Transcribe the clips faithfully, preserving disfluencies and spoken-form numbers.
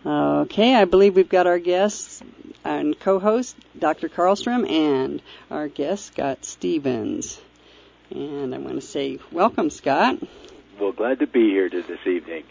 Okay, I believe we've got our guests and co-host, Doctor Karlstrom, and our guest, Scott Stevens. And I want to say welcome, Scott. Well, glad to be here this evening.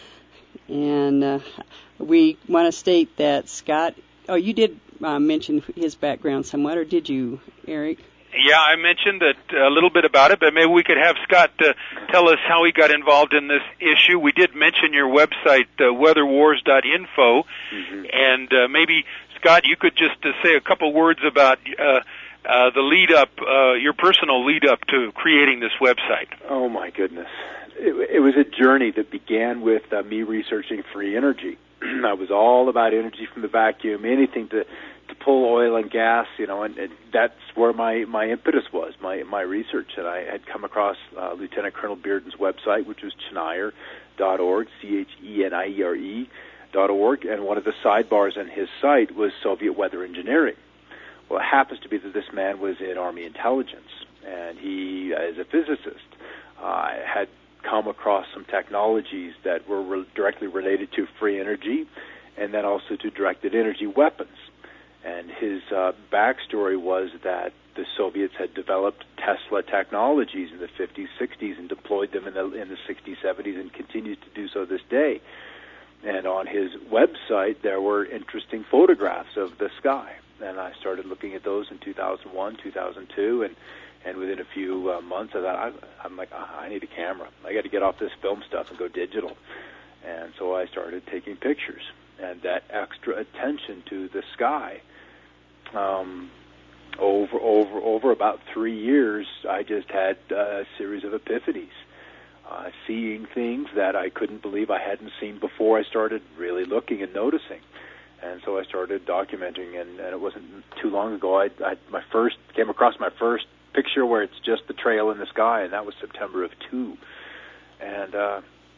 And uh, we want to state that Scott, oh, you did uh, mention his background somewhat, or did you, Eric? Yeah, I mentioned that a little bit about it, but maybe we could have Scott uh, tell us how he got involved in this issue. We did mention your website, uh, weather wars dot info, mm-hmm. and uh, maybe, Scott, you could just uh, say a couple words about uh, uh, the lead-up, uh, your personal lead-up to creating this website. Oh, my goodness. It, it was a journey that began with uh, me researching free energy. I was all about energy from the vacuum, anything to to pull oil and gas, you know, and, and that's where my, my impetus was, my my research. And I had come across uh, Lieutenant Colonel Bearden's website, which was Chenire dot org, C H E N I E R E dot org, and one of the sidebars on his site was Soviet weather engineering. Well, it happens to be that this man was in Army intelligence, and he, as a physicist, uh, had come across some technologies that were re- directly related to free energy and then also to directed energy weapons. And his uh, backstory was that the Soviets had developed Tesla technologies in the fifties, sixties, and deployed them in the in the sixties, seventies, and continues to do so this day. And on his website, there were interesting photographs of the sky. And I started looking at those in two thousand one, two thousand two, and and within a few uh, months, I thought, I, I'm like, oh, I need a camera. I got to get off this film stuff and go digital. And so I started taking pictures. And that extra attention to the sky, Um, over over over about three years, I just had a series of epiphanies, uh, seeing things that I couldn't believe I hadn't seen before I started really looking and noticing. And so I started documenting, and, and it wasn't too long ago I, I my first came across my first picture where it's just the trail in the sky, and that was September of two. And uh,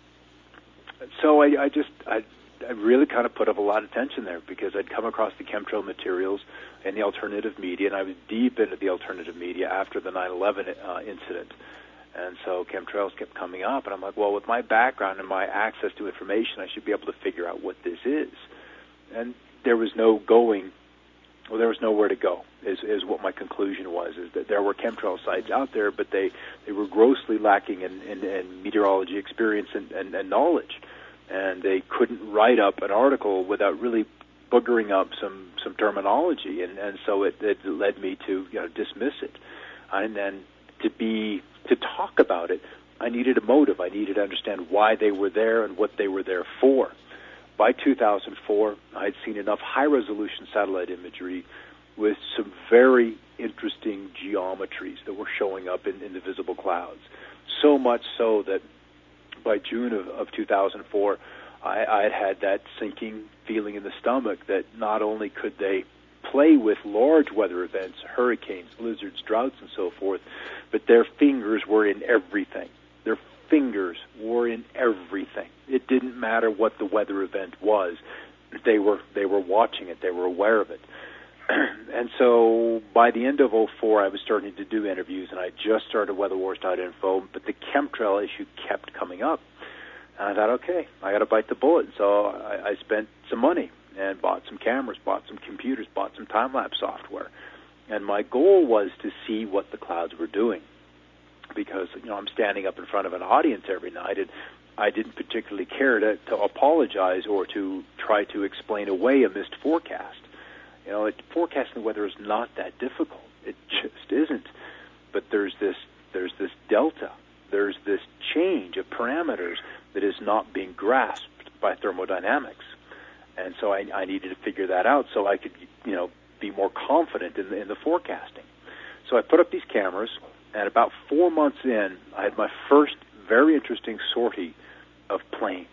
so I, I just I. I really kind of put up a lot of tension there because I'd come across the chemtrail materials and the alternative media, and I was deep into the alternative media after the nine eleven uh, incident. And so chemtrails kept coming up, and I'm like, well, with my background and my access to information, I should be able to figure out what this is. And there was no going, well, there was nowhere to go, is, is what my conclusion was, is that there were chemtrail sites out there, but they, they were grossly lacking in, in, in meteorology experience and, and, and knowledge. And they couldn't write up an article without really boogering up some, some terminology, and, and so it, it led me to you know dismiss it. And then to be to talk about it, I needed a motive. I needed to understand why they were there and what they were there for. By two thousand four, I'd seen enough high-resolution satellite imagery with some very interesting geometries that were showing up in, in the visible clouds, so much so that by June of, of two thousand four, I, I had had that sinking feeling in the stomach that not only could they play with large weather events, hurricanes, blizzards, droughts, and so forth, but their fingers were in everything. Their fingers were in everything. It didn't matter what the weather event was. They were they were watching it. They were aware of it. And so by the end of oh four, I was starting to do interviews, and I just started weather wars dot info, but the chemtrail issue kept coming up. And I thought, okay, I got to bite the bullet. So I, I spent some money and bought some cameras, bought some computers, bought some time-lapse software. And my goal was to see what the clouds were doing, because you know I'm standing up in front of an audience every night, and I didn't particularly care to, to apologize or to try to explain away a missed forecast. You know, it, forecasting weather is not that difficult. It just isn't. But there's this there's this delta. There's this change of parameters that is not being grasped by thermodynamics. And so I, I needed to figure that out so I could, you know, be more confident in the, in the forecasting. So I put up these cameras, and about four months in, I had my first very interesting sortie of planes.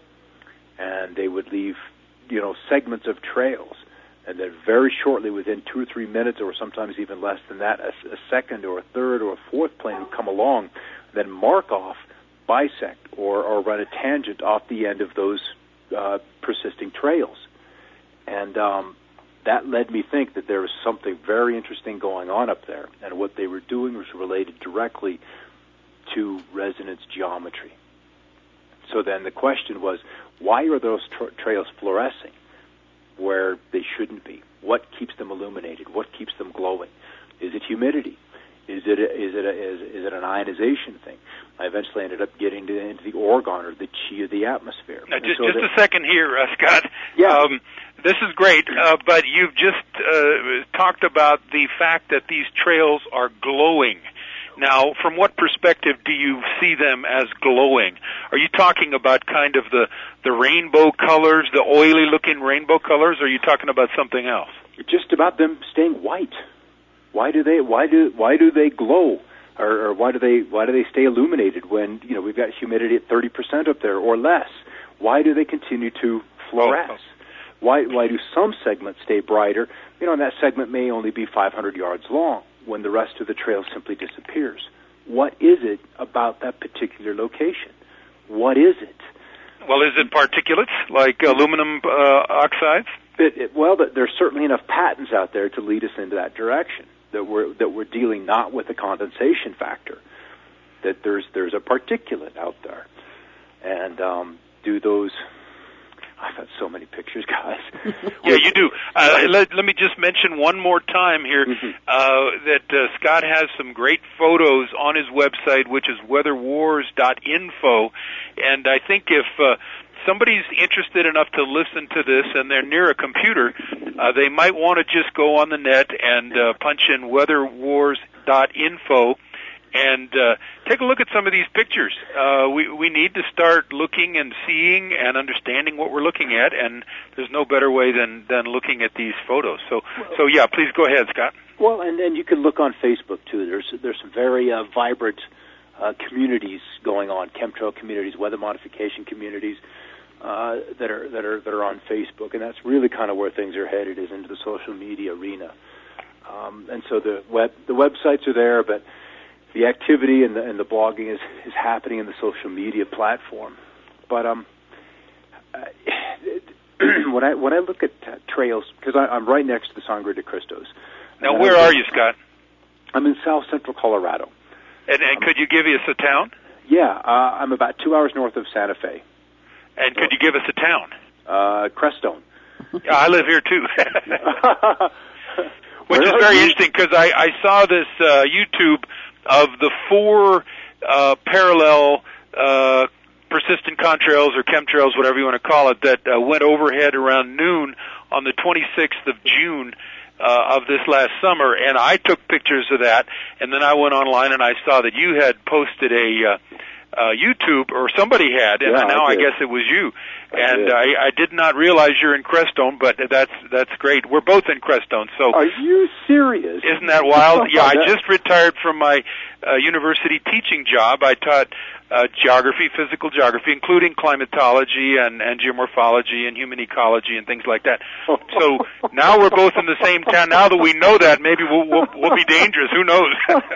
And they would leave, you know, segments of trails. And then very shortly, within two or three minutes, or sometimes even less than that, a, a second or a third or a fourth plane would come along, then mark off, bisect, or, or run a tangent off the end of those uh, persisting trails. And um, that led me think that there was something very interesting going on up there. And what they were doing was related directly to resonance geometry. So then the question was, Why are those tra- trails fluorescing where they shouldn't be? What keeps them illuminated? What keeps them glowing? Is it humidity? Is it a, is it a, is, is it an ionization thing? I eventually ended up getting to, into the orgone or the chi of the atmosphere. Now, just, so just that, a second here, uh, Scott. Yeah. Um, this is great, uh, but you've just uh, talked about the fact that these trails are glowing. Now, from what perspective do you see them as glowing? Are you talking about kind of the, the rainbow colors, the oily-looking rainbow colors, or are you talking about something else? Just about them staying white. Why do they? Why do? Why do they glow? Or, or why do they? Why do they stay illuminated when you know we've got humidity at thirty percent up there or less? Why do they continue to fluoresce? Oh. Why? Why do some segments stay brighter? You know, and that segment may only be five hundred yards long when the rest of the trail simply disappears. What is it about that particular location? What is it? Well, is it particulates like aluminum uh, oxides? It, it, well, there's certainly enough patents out there to lead us into that direction. That we're that we're dealing not with a condensation factor. That there's there's a particulate out there, and um, do those. I've got so many pictures, guys. Yeah, you do. Uh, let, let me just mention one more time here mm-hmm. uh, that uh, Scott has some great photos on his website, which is weather wars dot info, and I think if uh, somebody's interested enough to listen to this and they're near a computer, uh, they might want to just go on the net and uh, punch in weather wars dot info and uh, take a look at some of these pictures. Uh, we, we need to start looking and seeing and understanding what we're looking at, and there's no better way than, than looking at these photos. So, so yeah, please go ahead, Scott. Well, and, and you can look on Facebook, too. There's, there's some very uh, vibrant uh, communities going on, chemtrail communities, weather modification communities. Uh, that are that are that are on Facebook, and that's really kind of where things are headed, is into the social media arena. Um, and so the web the websites are there, but the activity and the and the blogging is, is happening in the social media platform. But um, uh, when I when I look at uh, trails, because I'm right next to the Sangre de Cristos. Now, where are you, Scott? I'm in South Central Colorado. And, and could you give us a town? Yeah, uh, I'm about two hours north of Santa Fe. And could you give us a town? Uh, Crestone. Yeah, I live here too. Which is very interesting because I, I saw this uh, YouTube of the four uh, parallel uh, persistent contrails or chemtrails, whatever you want to call it, that uh, went overhead around noon on the twenty-sixth of June uh, of this last summer. And I took pictures of that, and then I went online and I saw that you had posted a uh, Uh, YouTube, or somebody had, and yeah, now I, I guess it was you. I and did. I, I did not realize you're in Crestone, but that's that's great. We're both in Crestone. So are you serious? Isn't that wild? Yeah, I just retired from my uh, university teaching job. I taught uh, geography, physical geography, including climatology and, and geomorphology and human ecology and things like that. So now we're both in the same town. Now that we know that, maybe we'll, we'll, we'll be dangerous. Who knows?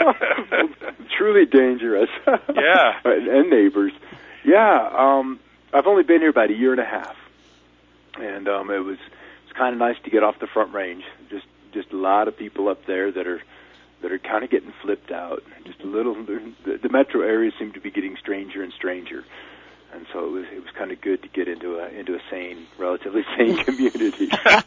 Truly dangerous. Yeah. and, and neighbors. Yeah, um, I've only been here about a year and a half, and um, it was it's kind of nice to get off the Front Range. Just just a lot of people up there that are that are kind of getting flipped out. Just a little. The, the metro areas seem to be getting stranger and stranger, and so it was it was kind of good to get into a into a sane, relatively sane community.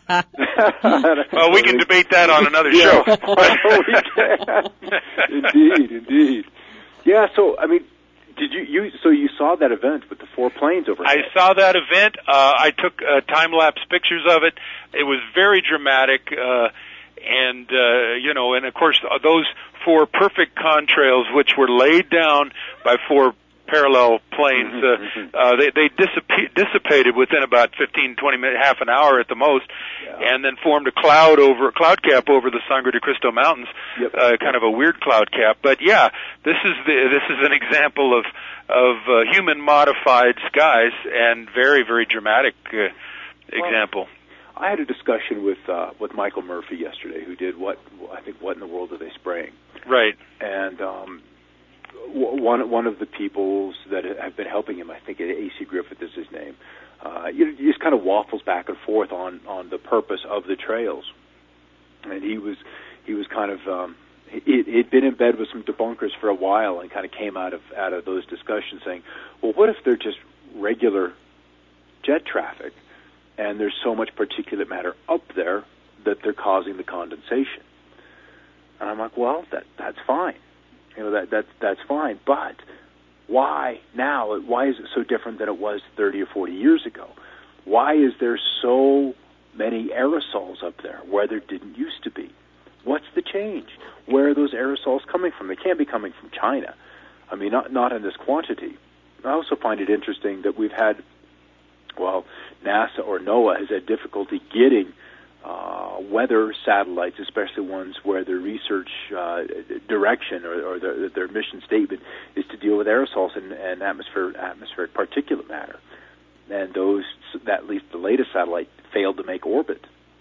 Well, we can debate that on another yeah. show. We can. Indeed, indeed. Yeah. So I mean. Did you, you, so you saw that event with the four planes overhead? I saw that event. Uh, I took uh, time-lapse pictures of it. It was very dramatic, uh, and, uh, you know, and of course, those four perfect contrails, which were laid down by four parallel planes, uh, mm-hmm. uh, they, they dissipa- dissipated within about fifteen, twenty minutes, half an hour at the most, yeah. and then formed a cloud over, a cloud cap over the Sangre de Cristo Mountains, yep. uh, kind of a weird cloud cap. But yeah, this is the, this is an example of, of, uh, human modified skies and very, very dramatic, uh, example. Well, I had a discussion with, uh, with Michael Murphy yesterday, who did what, I think, What in the World Are They Spraying? Right. And, um, One one of the peoples that have been helping him, I think A C Griffith is his name, uh, you know, he just kind of waffles back and forth on, on the purpose of the trails. And he was he was kind of um, he, he'd been in bed with some debunkers for a while and kind of came out of out of those discussions saying, well, what if they're just regular jet traffic, and there's so much particulate matter up there that they're causing the condensation. And I'm like, well, that that's fine. You know, that that that's fine. But why now? Why is it so different than it was thirty or forty years ago? Why is there so many aerosols up there where there didn't used to be? What's the change? Where are those aerosols coming from? They can't be coming from China. I mean, not not in this quantity. I also find it interesting that we've had, well, NASA or NOAA has had difficulty getting uh, weather satellites, especially ones where their research uh, direction or, or their, their mission statement is to deal with aerosols and, and atmosphere, atmospheric particulate matter. And those, that, at least the latest satellite, failed to make orbit.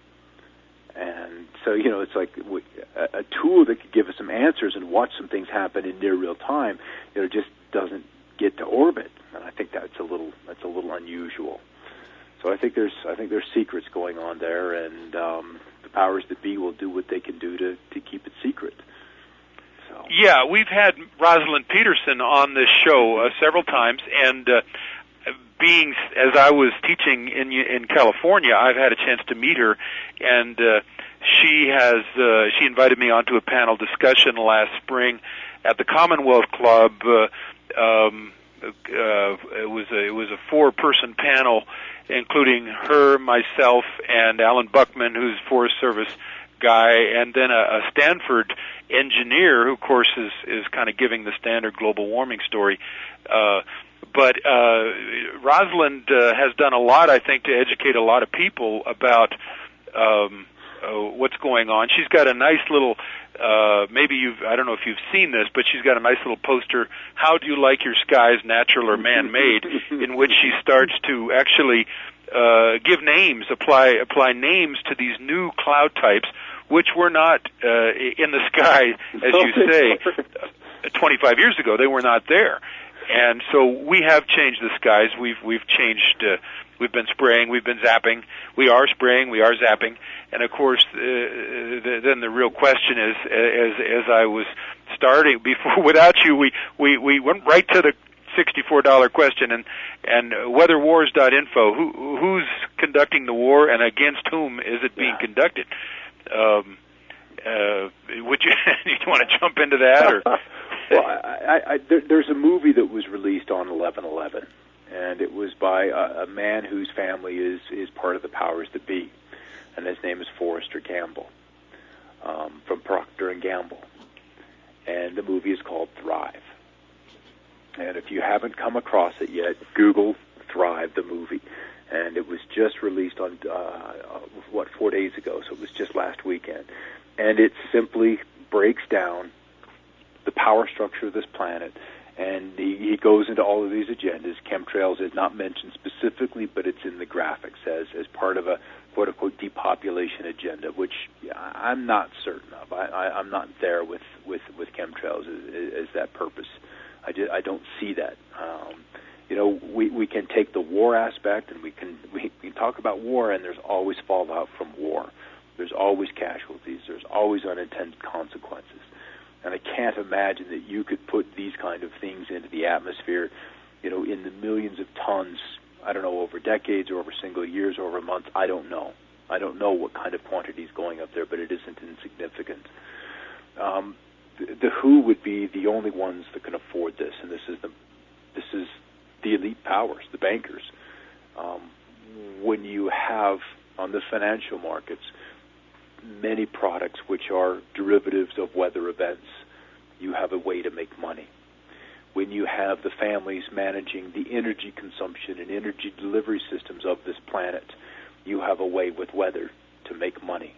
And so, you know, it's like a, a tool that could give us some answers and watch some things happen in near real time, you know, just doesn't get to orbit. And I think that's a little that's a little unusual. So I think there's I think there's secrets going on there, and um, the powers that be will do what they can do to, to keep it secret. So. Yeah, we've had Rosalind Peterson on this show uh, several times, and uh, being as I was teaching in in California, I've had a chance to meet her, and uh, she has uh, she invited me onto a panel discussion last spring at the Commonwealth Club. Uh, um, uh, it was a, it was a four-person panel, including her, myself, and Alan Buckman, who's Forest Service guy, and then a, a Stanford engineer who, of course, is is kind of giving the standard global warming story. Uh, But uh, Rosalind uh, has done a lot, I think, to educate a lot of people about um, uh, what's going on. She's got a nice little, uh, maybe you've, I don't know if you've seen this, but she's got a nice little poster, How Do You Like Your Skies, Natural or Man-Made, in which she starts to actually uh, give names, apply apply names to these new cloud types, which were not uh, in the sky, as you say, twenty-five years ago. They were not there. And so we have changed the skies. We've we've changed. Uh, we've been spraying. We've been zapping. We are spraying. We are zapping. And of course, uh, the, then the real question is, as as I was starting before, without you, we we we went right to the sixty-four dollar question. And and weather wars dot info. Who who's conducting the war, and against whom is it being yeah. conducted? Um, uh, would you you want to jump into that or? Well, I, I, there, there's a movie that was released on eleven eleven, and it was by a, a man whose family is, is part of the powers that be, and his name is Forrester Gamble, um, from Procter and Gamble, and the movie is called Thrive. And if you haven't come across it yet, Google Thrive, the movie, and it was just released on, uh, what, four days ago, so it was just last weekend, and it simply breaks down the power structure of this planet, and he, he goes into all of these agendas. Chemtrails is not mentioned specifically, but it's in the graphics as as part of a quote-unquote depopulation agenda, which I'm not certain of. I, I, I'm not there with, with, with chemtrails as, as that purpose. I, just, I don't see that. Um, you know, we, we can take the war aspect, and we can we can talk about war, and there's always fallout from war. There's always casualties. There's always unintended consequences. And I can't imagine that you could put these kind of things into the atmosphere, you know, in the millions of tons, I don't know, over decades or over single years or over months. I don't know. I don't know what kind of quantity is going up there, but it isn't insignificant. Um, the, the W H O would be the only ones that can afford this, and this is the this is the elite powers, the bankers. Um, when you have on the financial markets many products which are derivatives of weather events, you have a way to make money. When you have the families managing the energy consumption and energy delivery systems of this planet, you have a way with weather to make money.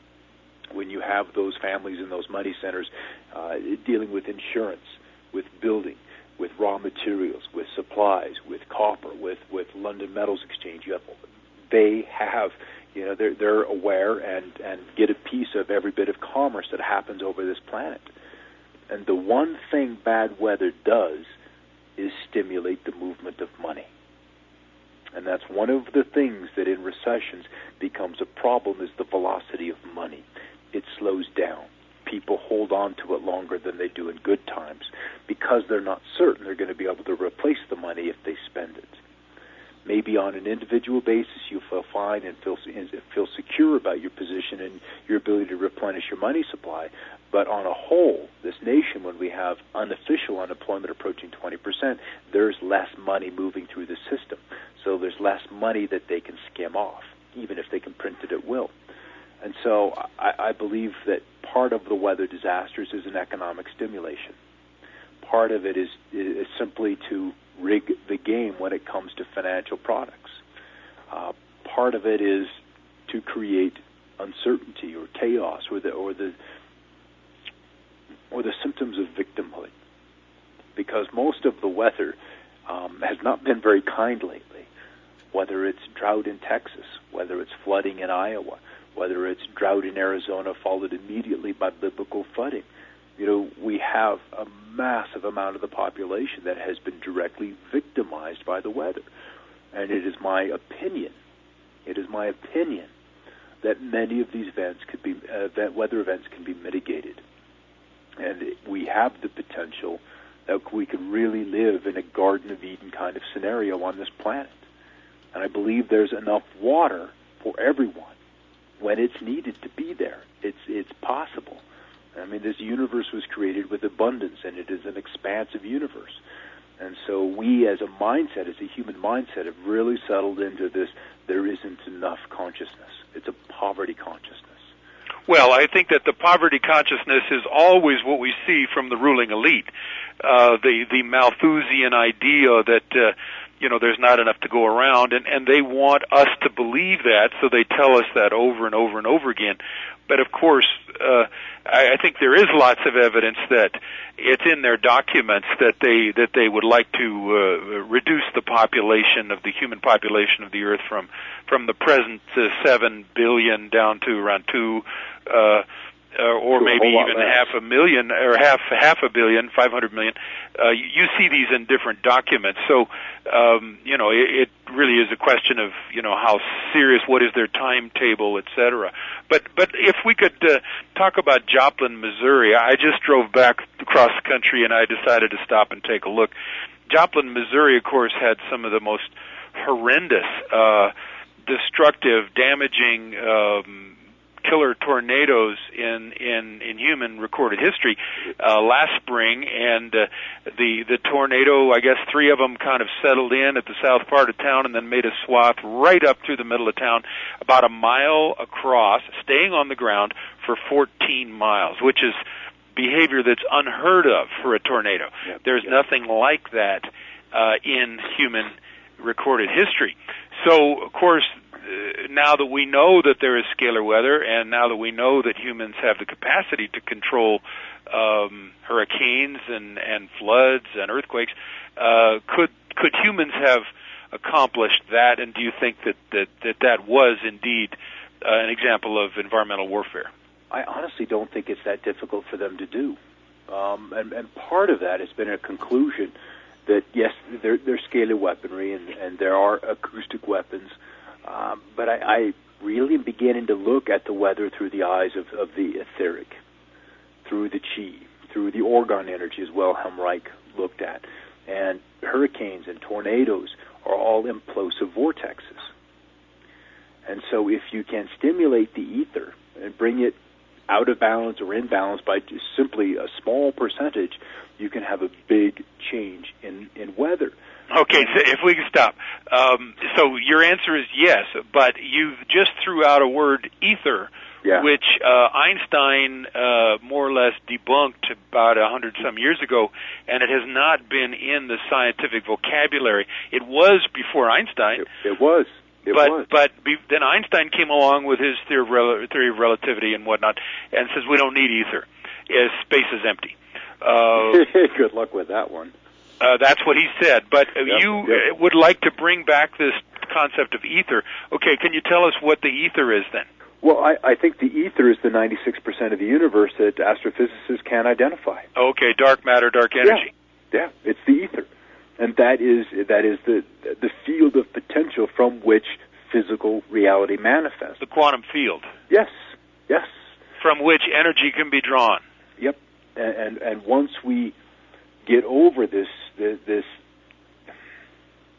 When you have those families and those money centers uh, dealing with insurance, with building, with raw materials, with supplies, with copper, with, with London Metals Exchange, you have, they have You know, they're, they're aware and, and get a piece of every bit of commerce that happens over this planet. And the one thing bad weather does is stimulate the movement of money. And that's one of the things that in recessions becomes a problem, is the velocity of money. It slows down. People hold on to it longer than they do in good times because they're not certain they're going to be able to replace the money if they spend it. Maybe on an individual basis you feel fine and feel feel secure about your position and your ability to replenish your money supply. But on a whole, this nation, when we have unofficial unemployment approaching twenty percent, there's less money moving through the system. So there's less money that they can skim off, even if they can print it at will. And so I, I believe that part of the weather disasters is an economic stimulation. Part of it is, is simply to rig the game when it comes to financial products. Uh, part of it is to create uncertainty or chaos or the or the or the symptoms of victimhood, because most of the weather um, has not been very kind lately. Whether it's drought in Texas, whether it's flooding in Iowa, whether it's drought in Arizona followed immediately by biblical flooding. You know, we have a massive amount of the population that has been directly victimized by the weather. And it is my opinion, it is my opinion that many of these events could be, uh, that weather events can be mitigated. And we have the potential that we could really live in a Garden of Eden kind of scenario on this planet. And I believe there's enough water for everyone when it's needed to be there. It's it's possible. I mean, this universe was created with abundance, and it is an expansive universe. And so we, as a mindset, as a human mindset, have really settled into this, there isn't enough consciousness. It's a poverty consciousness. Well, I think that the poverty consciousness is always what we see from the ruling elite. Uh, the, the Malthusian idea that, uh, you know, there's not enough to go around, and, and they want us to believe that, so they tell us that over and over and over again. But of course, uh, I, I think there is lots of evidence that it's in their documents that they that they would like to uh, reduce the population of the human population of the Earth from from the present uh, seven billion down to around two. Uh, Uh, or to maybe even half a million, or half half a billion, five hundred million. Uh, you, you see these in different documents. So, um, you know, it, it really is a question of, you know, how serious, what is their timetable, et cetera. But but if we could uh, talk about Joplin, Missouri, I just drove back across the country and I decided to stop and take a look. Joplin, Missouri, of course, had some of the most horrendous, uh, destructive, damaging. Um, killer tornadoes in, in, in human recorded history uh, last spring, and uh, the the tornado, I guess three of them kind of settled in at the south part of town and then made a swath right up through the middle of town, about a mile across, staying on the ground for fourteen miles, which is behavior that's unheard of for a tornado. Yep. There's Yep. nothing like that uh, in human recorded history. So, of course, Uh, now that we know that there is scalar weather, and now that we know that humans have the capacity to control um, hurricanes and, and floods and earthquakes, uh, could could humans have accomplished that? And do you think that that that, that was indeed uh, an example of environmental warfare? I honestly don't think it's that difficult for them to do. Um, and, and part of that has been a conclusion that, yes, there, there's scalar weaponry and, and there are acoustic weapons. Um, but I, I really am beginning to look at the weather through the eyes of, of the etheric, through the chi, through the orgone energy, as Wilhelm Reich looked at. And hurricanes and tornadoes are all implosive vortexes. And so if you can stimulate the ether and bring it out of balance or in balance by just simply a small percentage, you can have a big change in, in weather. Okay, so if we can stop. Um, so your answer is yes, but you just threw out a word, ether, yeah. which uh, Einstein uh, more or less debunked about a hundred some years ago, and it has not been in the scientific vocabulary. It was before Einstein. It, it was. It but was. but be, then Einstein came along with his theory of, rel- theory of relativity and whatnot, and says we don't need ether. Is space is empty. Uh, Good luck with that one. Uh, that's what he said. But uh, yep, you yep. would like to bring back this concept of ether. Okay, can you tell us what the ether is then? Well, I, I think the ether is the ninety-six percent of the universe that astrophysicists can't identify. Okay, dark matter, dark energy. Yeah, yeah, it's the ether. And that is that is the the field of potential from which physical reality manifests. The quantum field. Yes, yes. From which energy can be drawn. Yep. And and, and once we get over this, this this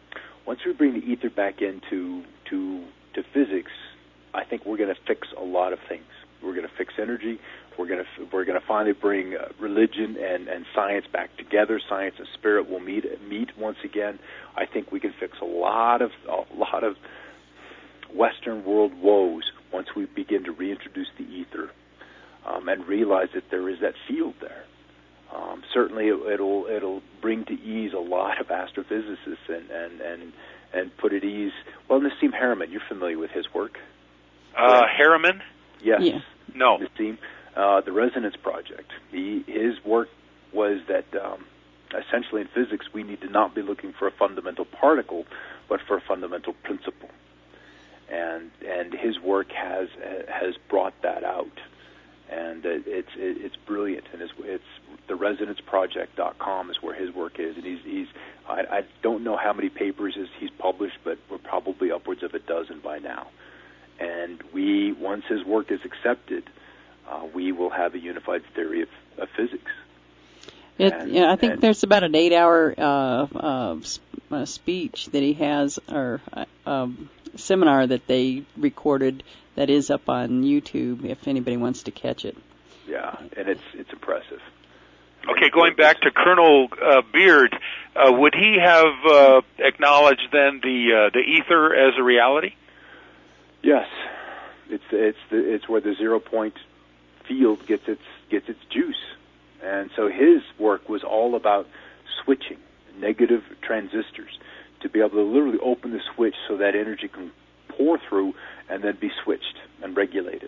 once we bring the ether back into to to physics, I think we're going to fix a lot of things. We're going to fix energy. We're going to we're going to finally bring uh, religion and, and science back together. Science and spirit will meet meet once again. I think we can fix a lot of a lot of Western world woes once we begin to reintroduce the ether um, and realize that there is that field there. Um, certainly, it, it'll it'll bring to ease a lot of astrophysicists and and and, and put at ease. Well, Nassim Haramein, you're familiar with his work. Uh, Haramein? Yes. Yeah. No. Nassim, uh, the Resonance Project. He, his work was that um, essentially in physics we need to not be looking for a fundamental particle, but for a fundamental principle. And and his work has has brought that out, and it's it's brilliant. And it's, it's the resonance project dot com is where his work is. And he's he's I, I don't know how many papers he's published, but we're probably upwards of a dozen by now. And we, once his work is accepted, uh, we will have a unified theory of, of physics. It, and, yeah, I think and, there's about an eight-hour uh, uh, uh, speech that he has, or uh, um, seminar that they recorded that is up on YouTube if anybody wants to catch it. Yeah, and it's it's impressive. Okay, going back to Colonel uh, Beard, uh, would he have uh, acknowledged then the uh, the ether as a reality? Yes, it's it's the, it's where the zero point field gets its gets its juice, and so his work was all about switching negative transistors to be able to literally open the switch so that energy can pour through and then be switched and regulated.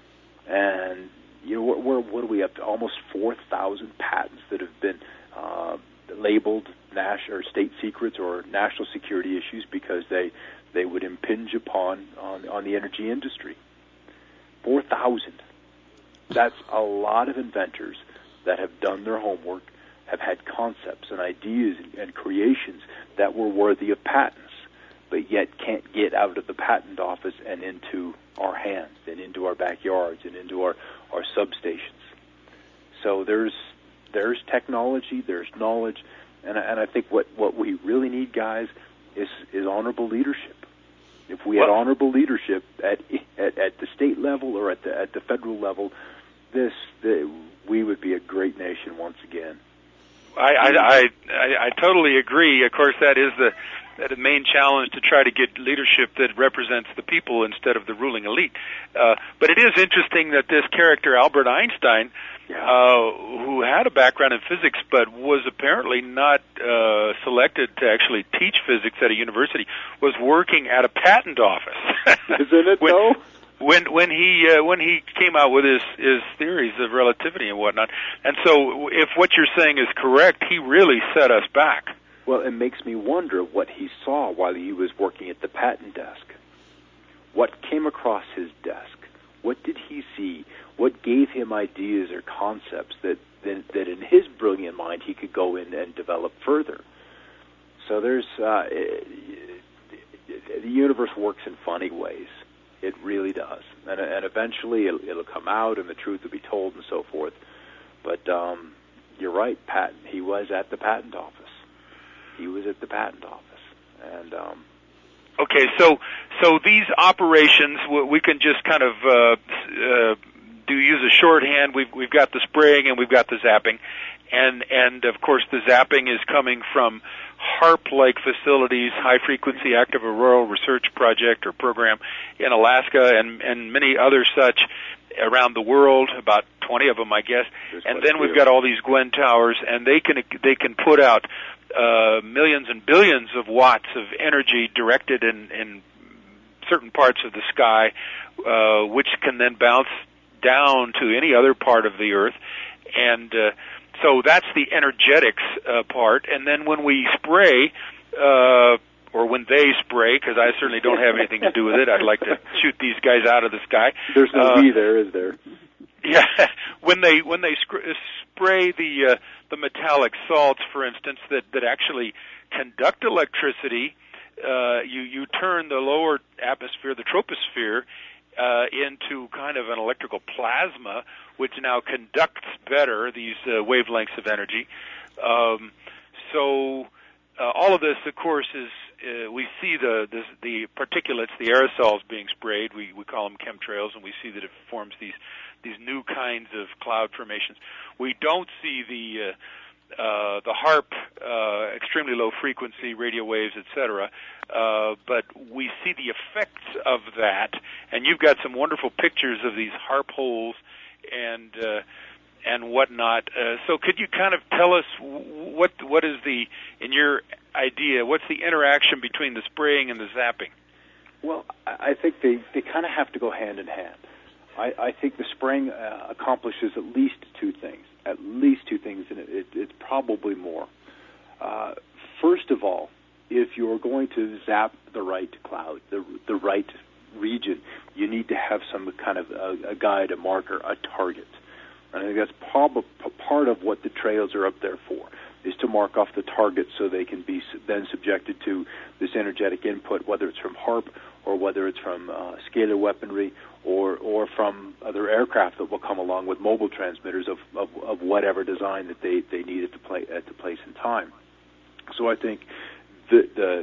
And you know, we're, what are we up to? Almost four thousand patents that have been uh, labeled national or state secrets or national security issues because they they would impinge upon on, on the energy industry. four thousand. That's a lot of inventors that have done their homework, have had concepts and ideas and, and creations that were worthy of patents, but yet can't get out of the patent office and into our hands and into our backyards and into our, our substations. So there's there's technology, there's knowledge, and I, and I think what, what we really need, guys, is is honorable leadership. If we had honorable leadership at, at at the state level or at the at the federal level, this the, we would be a great nation once again. I, I, I, I, I totally agree. Of course, that is the, the main challenge, to try to get leadership that represents the people instead of the ruling elite. Uh, but it is interesting that this character, Albert Einstein, yeah. uh, who had a background in physics but was apparently not uh, selected to actually teach physics at a university, was working at a patent office. Isn't it, when, though? When when he uh, when he came out with his his theories of relativity and whatnot, and so if what you're saying is correct, he really set us back. Well, it makes me wonder what he saw while he was working at the patent desk. What came across his desk? What did he see? What gave him ideas or concepts that that, that in his brilliant mind he could go in and develop further? So there's uh, the universe works in funny ways. It really does, and, and eventually it'll, it'll come out, and the truth will be told, and so forth. But um, you're right, patent. He was at the patent office. He was at the patent office, and um, okay. So, so these operations, we can just kind of uh, uh, do use a shorthand. We've we've got the spraying and we've got the zapping, and and of course the zapping is coming from HAARP-like facilities, High-Frequency Active Auroral Research Project or program in Alaska, and, and many other such around the world, about twenty of them, I guess. There's and then we've got all these Gwen towers, and they can they can put out uh, millions and billions of watts of energy directed in, in certain parts of the sky, uh, which can then bounce down to any other part of the Earth, and uh, so that's the energetics uh, part. And then when we spray, uh, or when they spray, because I certainly don't have anything to do with it. I'd like to shoot these guys out of the sky. There's no uh, we there, is there? Yeah, when they when they sc- spray the uh, the metallic salts, for instance, that that actually conduct electricity, uh, you you turn the lower atmosphere, the troposphere, uh, into kind of an electrical plasma, which now conducts better these uh, wavelengths of energy. Um, so uh, all of this, of course, is uh, we see the, the the particulates, the aerosols being sprayed. We we call them chemtrails, and we see that it forms these these new kinds of cloud formations. We don't see the uh, uh, the HAARP, uh, extremely low frequency radio waves, et cetera. Uh, but we see the effects of that, and you've got some wonderful pictures of these HAARP holes and uh, and whatnot. Uh, so could you kind of tell us what what is the, in your idea, what's the interaction between the spraying and the zapping? Well, I think they, they kind of have to go hand in hand. I, I think the spraying uh, accomplishes at least two things, at least two things, and it, it, it's probably more. Uh, first of all, if you're going to zap the right cloud, the the right region, you need to have some kind of a, a guide, a marker, a target. And I think that's prob- part of what the trails are up there for, is to mark off the target so they can be then subjected to this energetic input, whether it's from HAARP or whether it's from uh, scalar weaponry or or from other aircraft that will come along with mobile transmitters of, of, of whatever design that they, they need at the, play, at the place and time. So I think the the,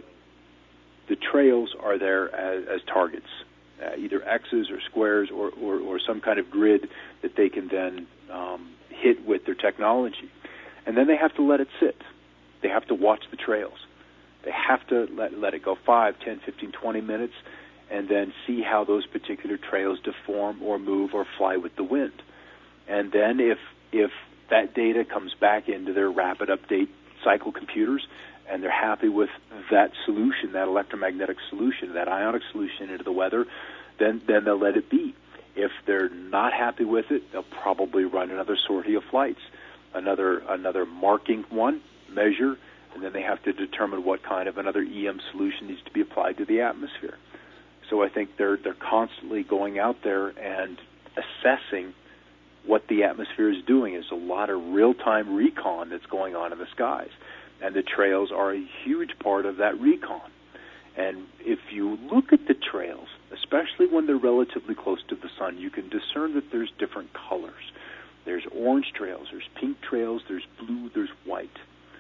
the trails are there as, as targets, uh, either X's or squares or, or, or some kind of grid that they can then um, hit with their technology. And then they have to let it sit. They have to watch the trails. They have to let let it go five, ten, fifteen, twenty minutes, and then see how those particular trails deform or move or fly with the wind. And then if if that data comes back into their rapid update cycle computers, and they're happy with that solution, that electromagnetic solution, that ionic solution into the weather, then then they'll let it be. If they're not happy with it, they'll probably run another sortie of flights. Another another marking one, measure, and then they have to determine what kind of another E M solution needs to be applied to the atmosphere. So I think they're they're constantly going out there and assessing what the atmosphere is doing. There's a lot of real-time recon that's going on in the skies, and the trails are a huge part of that recon. And if you look at the trails, especially when they're relatively close to the sun, you can discern that there's different colors. There's orange trails, there's pink trails, there's blue, there's white.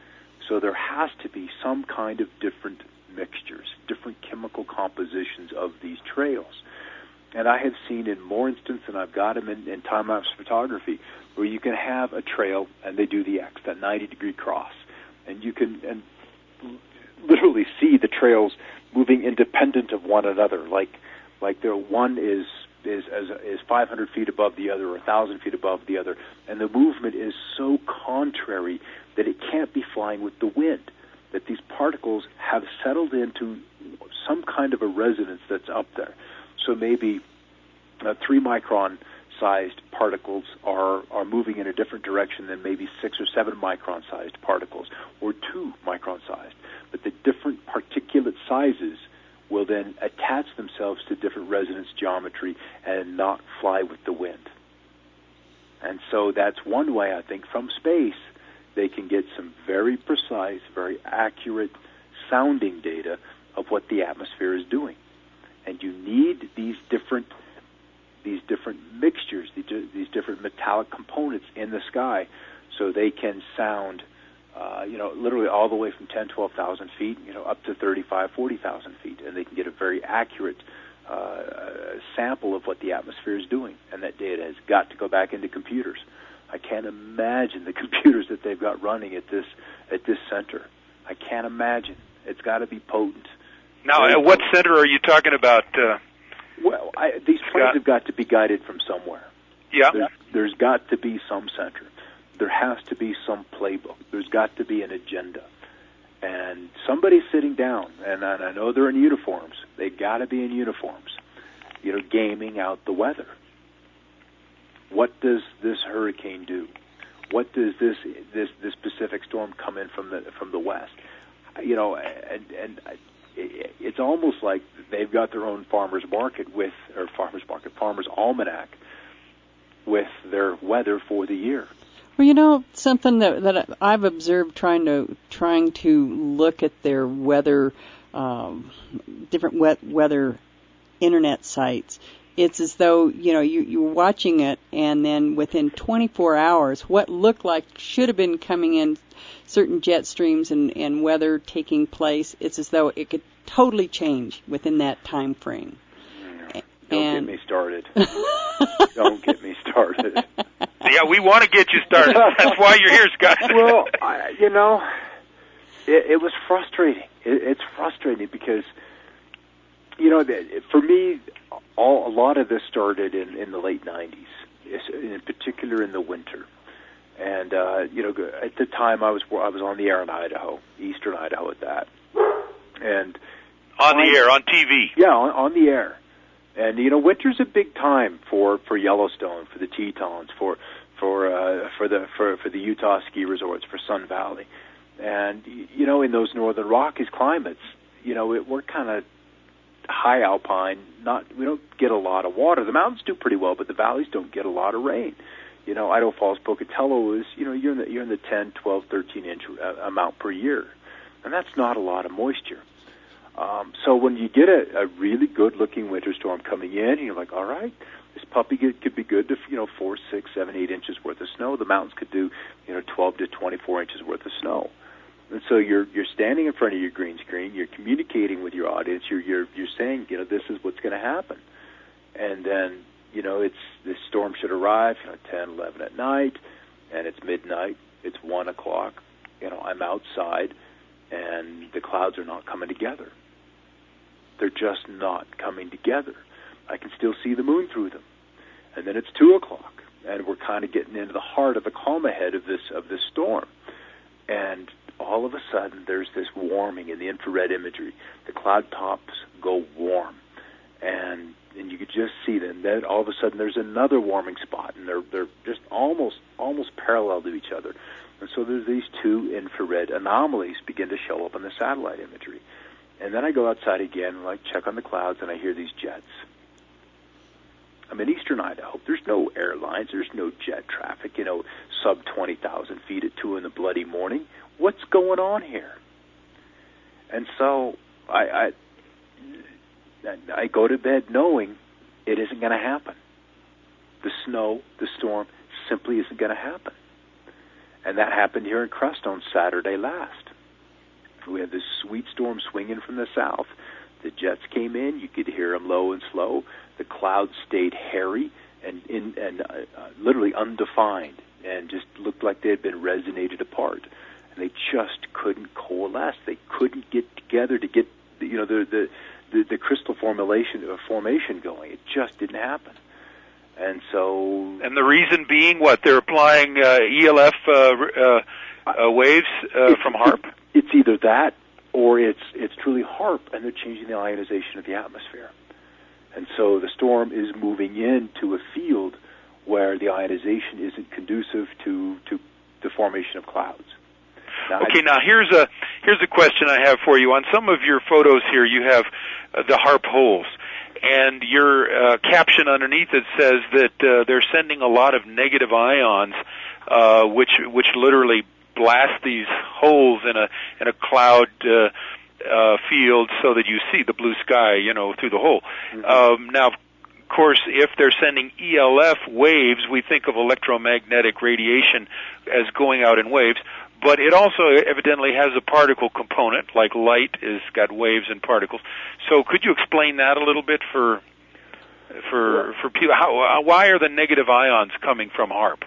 So there has to be some kind of different mixtures, different chemical compositions of these trails. And I have seen in more instances, and I've got them in, in time-lapse photography, where you can have a trail, and they do the X, that ninety-degree cross. And you can and literally see the trails moving independent of one another, like like the one is is is, is five hundred feet above the other or one thousand feet above the other, and the movement is so contrary that it can't be flying with the wind, that these particles have settled into some kind of a resonance that's up there. So maybe uh, three micron sized particles are, are moving in a different direction than maybe six or seven micron sized particles, or two micron sized. But the different particulate sizes will then attach themselves to different resonance geometry and not fly with the wind. And so that's one way, I think, from space, they can get some very precise, very accurate sounding data of what the atmosphere is doing. And you need these different these different mixtures, these different metallic components in the sky, so they can sound, uh, you know, literally all the way from ten, twelve thousand feet, you know, up to thirty-five, forty thousand feet, and they can get a very accurate uh, sample of what the atmosphere is doing. And that data has got to go back into computers. I can't imagine the computers that they've got running at this at this center. I can't imagine. It's got to be potent. Now, at what center are you talking about? Uh, well, I, these planes have got to be guided from somewhere. Yeah. There's, there's got to be some center. There has to be some playbook. There's got to be an agenda. And somebody's sitting down, and I, I know they're in uniforms. They got to be in uniforms, you know, gaming out the weather. What does this hurricane do? What does this this this Pacific storm come in from the from the west? You know, and and it's almost like they've got their own farmers market with or farmers market farmers almanac with their weather for the year. Well, you know, something that that I've observed trying to trying to look at their weather, um, different wet weather internet sites, it's as though, you know, you, you're watching it, and then within twenty-four hours, what looked like should have been coming in, certain jet streams and, and weather taking place, it's as though it could totally change within that time frame. Don't and get me started. Don't get me started. Yeah, we want to get you started. That's why you're here, Scott. Well, I, you know, it, it was frustrating. It, it's frustrating because, you know, for me, all, a lot of this started in, in the late nineties, in particular in the winter. And, uh, you know, at the time I was I was on the air in Idaho, eastern Idaho at that. And on the air, on T V. Yeah, on, on the air. And, you know, winter's a big time for, for Yellowstone, for the Tetons, for for uh, for the for, for the Utah ski resorts, for Sun Valley. And, you know, in those northern Rockies climates, you know, it, we're kind of high alpine. Not we don't get a lot of water. The mountains do pretty well, but the valleys don't get a lot of rain. You know, Idaho Falls, Pocatello is, you know, you're in the you're in the ten, twelve, thirteen inch uh, amount per year, and that's not a lot of moisture. Um, so when you get a, a really good-looking winter storm coming in, and you're like, all right, this puppy could, could be good to, you know, four, six, seven, eight inches worth of snow. The mountains could do, you know, twelve to twenty-four inches worth of snow. And so you're you're standing in front of your green screen, you're communicating with your audience, you're you're you're saying, you know, this is what's going to happen. And then, you know, it's this storm should arrive, you know, ten, eleven at night, and it's midnight, it's one o'clock, you know, I'm outside, and the clouds are not coming together. They're just not coming together. I can still see the moon through them. And then it's two o'clock, and we're kind of getting into the heart of the calm ahead of this of this storm. And all of a sudden, there's this warming in the infrared imagery. The cloud tops go warm, and and you could just see them. Then all of a sudden, there's another warming spot, and they're they're just almost almost parallel to each other. And so there's these two infrared anomalies begin to show up in the satellite imagery. And then I go outside again and like check on the clouds, and I hear these jets. I'm in eastern Idaho. There's no airlines. There's no jet traffic, you know, sub twenty thousand feet at two in the bloody morning. What's going on here? And so I, I, I go to bed knowing it isn't going to happen. The snow, the storm, simply isn't going to happen. And that happened here in Crestone Saturday last. We had this sweet storm swinging from the south. The jets came in. You could hear them low and slow. The clouds stayed hairy and in, and uh, uh, literally undefined, and just looked like they had been resonated apart. And they just couldn't coalesce. They couldn't get together to get, you know, the the the, the crystal formation uh, formation going. It just didn't happen. And so, and the reason being what? They're applying uh, E L F uh, uh, uh, waves uh, from HAARP. It's either that, or it's it's truly HAARP, and they're changing the ionization of the atmosphere. And so the storm is moving into a field where the ionization isn't conducive to to the formation of clouds. Now, okay, now here's a here's a question I have for you. On some of your photos here, you have uh, the HAARP holes, and your uh, caption underneath it says that uh, they're sending a lot of negative ions, uh, which which literally blast these holes in a in a cloud uh, uh, field so that you see the blue sky, you know, through the hole. Mm-hmm. Um, now, of course, if they're sending E L F waves, we think of electromagnetic radiation as going out in waves. But it also evidently has a particle component, like light has got waves and particles. So could you explain that a little bit for for for people? How, why are the negative ions coming from HAARP?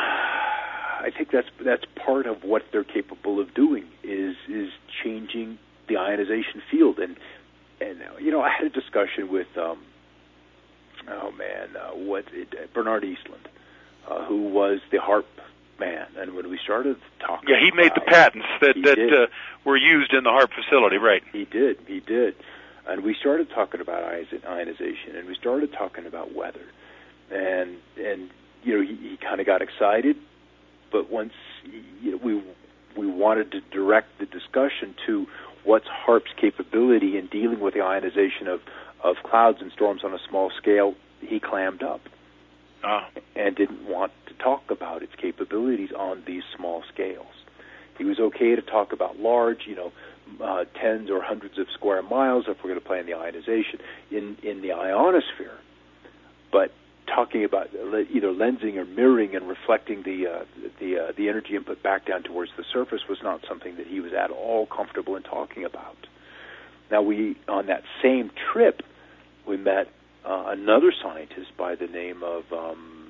I think that's that's part of what they're capable of doing is is changing the ionization field. And and you know, I had a discussion with um, oh man, uh, what it, Bernard Eastland, uh, who was the HAARP man, and when we started talking, yeah, he made the patents that that uh, were used in the HAARP facility, right? He did, he did, and we started talking about ionization, and we started talking about weather, and and you know, he, he kind of got excited, but once you know, we we wanted to direct the discussion to what's HAARP's capability in dealing with the ionization of of clouds and storms on a small scale, he clammed up. Uh, and didn't want to talk about its capabilities on these small scales. He was okay to talk about large, you know, uh, tens or hundreds of square miles if we're going to play in the ionization. In in the ionosphere, talking about either lensing or mirroring and reflecting the uh, the uh, the energy input back down towards the surface was not something that he was at all comfortable in talking about. Now, we on that same trip, we met uh, another scientist by the name of um,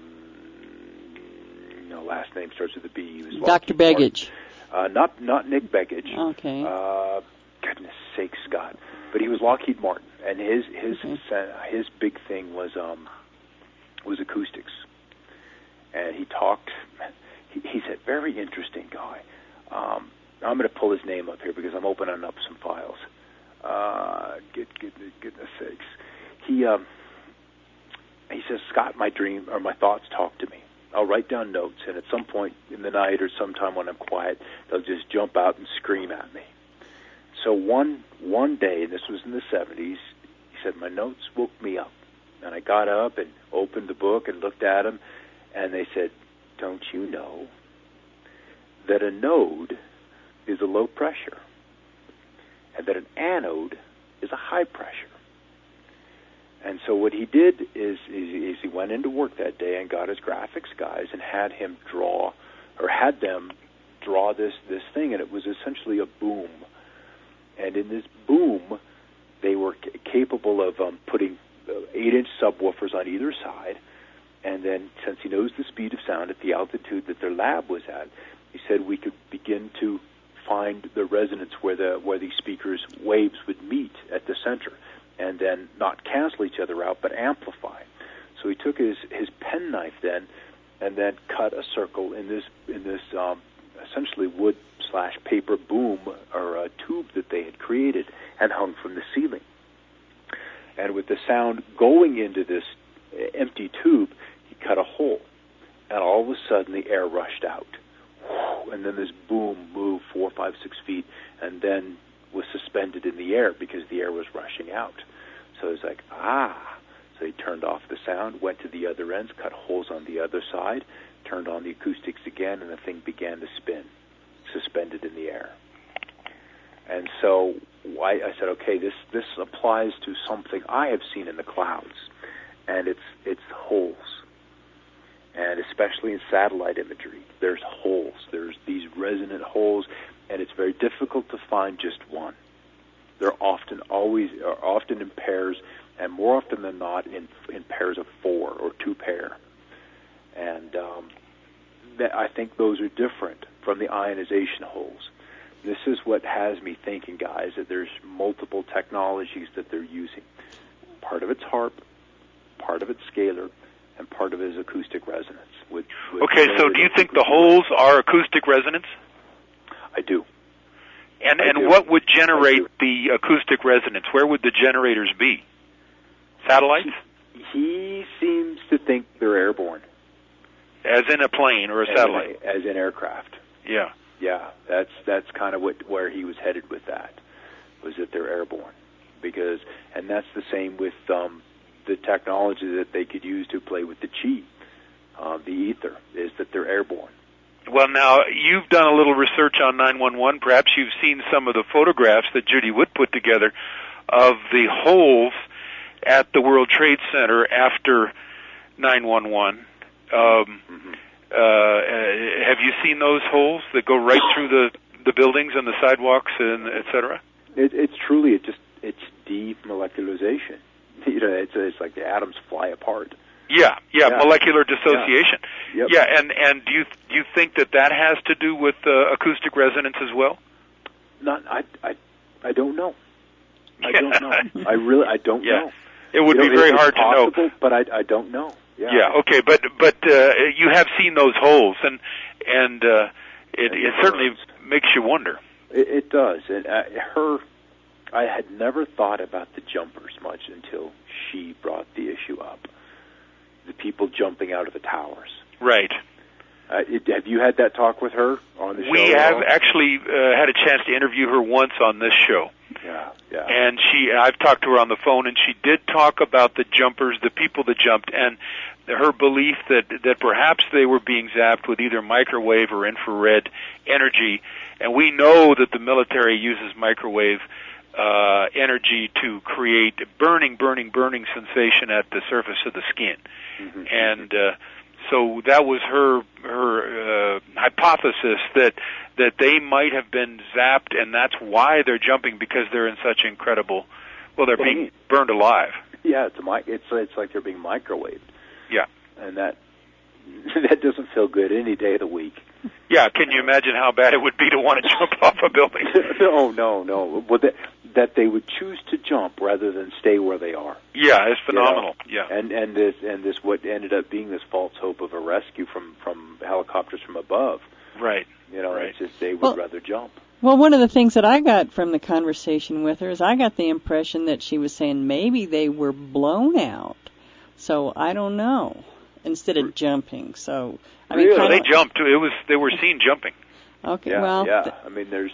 no last name starts with a B. He was Doctor Begich. Uh, not not Nick Begich. Okay. Uh, goodness sake, Scott. But he was Lockheed Martin, and his his Okay. his big thing was um was acoustics, and he talked. He, he's a very interesting guy. Um, I'm going to pull his name up here because I'm opening up some files. Uh, good, good, goodness sakes. He um he says, Scott, my dream or my thoughts talk to me. I'll write down notes, and at some point in the night or sometime when I'm quiet, they'll just jump out and scream at me. So one one day, and this was in the seventies, he said, my notes woke me up. And I got up and opened the book and looked at them, and they said, don't you know that a node is a low pressure, and that an anode is a high pressure? And so what he did is, is, is he went into work that day and got his graphics guys and had him draw, or had them draw this, this thing, and it was essentially a boom. And in this boom, they were c- capable of um, putting uh, eight-inch subwoofers on either side, and then since he knows the speed of sound at the altitude that their lab was at, he said we could begin to find the resonance where the where these speakers' waves would meet at the center, and then not cancel each other out, but amplify. So he took his, his penknife then, and then cut a circle in this in this um, essentially wood slash paper boom or a tube that they had created and hung from the ceiling. And with the sound going into this empty tube, he cut a hole, and all of a sudden the air rushed out, and then this boom moved four, five, six feet, and then was suspended in the air because the air was rushing out. So it was like, ah. So he turned off the sound, went to the other ends, cut holes on the other side, turned on the acoustics again, and the thing began to spin, suspended in the air. And so I, I said, okay, this, this applies to something I have seen in the clouds, and it's it's holes. And especially in satellite imagery, there's holes. There's these resonant holes, and it's very difficult to find just one. They're often always are often in pairs, and more often than not in in pairs of four or two pair. And um, that, I think those are different from the ionization holes. This is what has me thinking, guys, that there's multiple technologies that they're using. Part of it's HAARP, part of it's scalar, and part of it is acoustic resonance. With, with okay, so do you think the holes are acoustic resonance? I do. And I and do. what would generate the acoustic resonance? Where would the generators be? Satellites? He seems to think they're airborne. As in a plane or a as satellite? In, as in aircraft. Yeah. Yeah, that's that's kind of what where he was headed with that, was that they're airborne. Because, and that's the same with um, the technology that they could use to play with the chi, uh, the ether, is that they're airborne. Well, now, you've done a little research on nine one one. Perhaps you've seen some of the photographs that Judy Wood put together of the holes at the World Trade Center after nine one one. Um, mm-hmm. uh, have you seen those holes that go right through the, the buildings and the sidewalks and et cetera? It, it's truly, it just, it's demolecularization. You know, it's, it's like the atoms fly apart. Yeah, yeah, yeah. molecular dissociation. Yeah, yep. yeah and, and do you do you think that that has to do with uh, acoustic resonance as well? Not, I, I, I don't know. I don't know. I really, I don't yeah. know. It would you be know, very it's hard possible, to know. But I, I don't know. Yeah. Yeah. Okay. But but uh, you have seen those holes, and and uh, it, it certainly makes you wonder. It, it does. And uh, her, I had never thought about the jumpers much until she brought the issue up. The people jumping out of the towers. Right. Uh, it, have you had that talk with her on the show? We have actually uh, had a chance to interview her once on this show. Yeah, yeah. And she, I've talked to her on the phone, and she did talk about the jumpers, the people that jumped, and her belief that that perhaps they were being zapped with either microwave or infrared energy. And we know that the military uses microwave uh, energy to create burning, burning, burning sensation at the surface of the skin. Mm-hmm. And uh, so that was her her uh, hypothesis that that they might have been zapped, and that's why they're jumping, because they're in such incredible. Well, they're being burned alive. Yeah, it's a, it's it's like they're being microwaved. Yeah, and that that doesn't feel good any day of the week. Yeah, can you imagine how bad it would be to want to jump off a building? no, no, no. Well, that, that they would choose to jump rather than stay where they are. Yeah, it's phenomenal. You know? Yeah, and and this and this what ended up being this false hope of a rescue from from helicopters from above. Right. You know, right. it's just they would well, rather jump. Well, one of the things that I got from the conversation with her is I got the impression that she was saying maybe they were blown out. So I don't know. Instead of jumping, so I mean, really? Well, they jumped. It was they were seen jumping. Okay, yeah, well, yeah. Th- I mean, there's,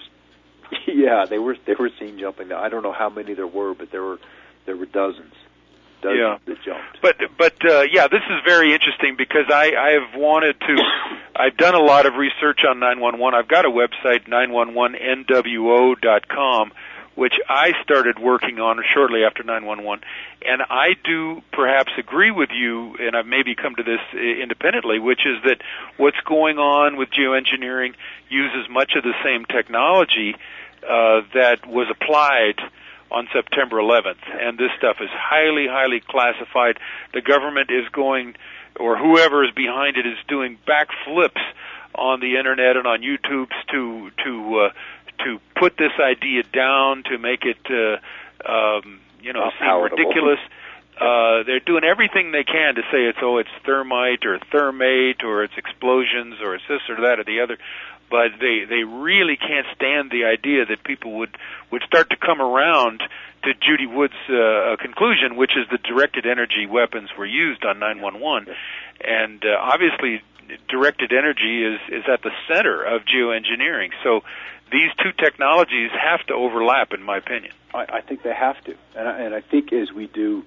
yeah, they were they were seen jumping. I don't know how many there were, but there were there were dozens, dozens yeah. that jumped. But but uh, yeah, this is very interesting because I I have wanted to. I've done a lot of research on nine one one. I've got a website, nine one one N W O dot com, which I started working on shortly after nine one one. And I do perhaps agree with you, and I've maybe come to this independently, which is that what's going on with geoengineering uses much of the same technology uh, that was applied on September eleventh. And this stuff is highly, highly classified. The government is going, or whoever is behind it is doing backflips on the Internet and on YouTube to, to, uh, to put this idea down, to make it, uh, um, you know, seem ridiculous. Uh, they're doing everything they can to say it's, oh, it's thermite or thermate or it's explosions or it's this or that or the other. But they, they really can't stand the idea that people would, would start to come around to Judy Wood's uh, conclusion, which is that directed energy weapons were used on nine one one. And uh, obviously directed energy is, is at the center of geoengineering. So these two technologies have to overlap, in my opinion. I, I think they have to. And I, and I think as we do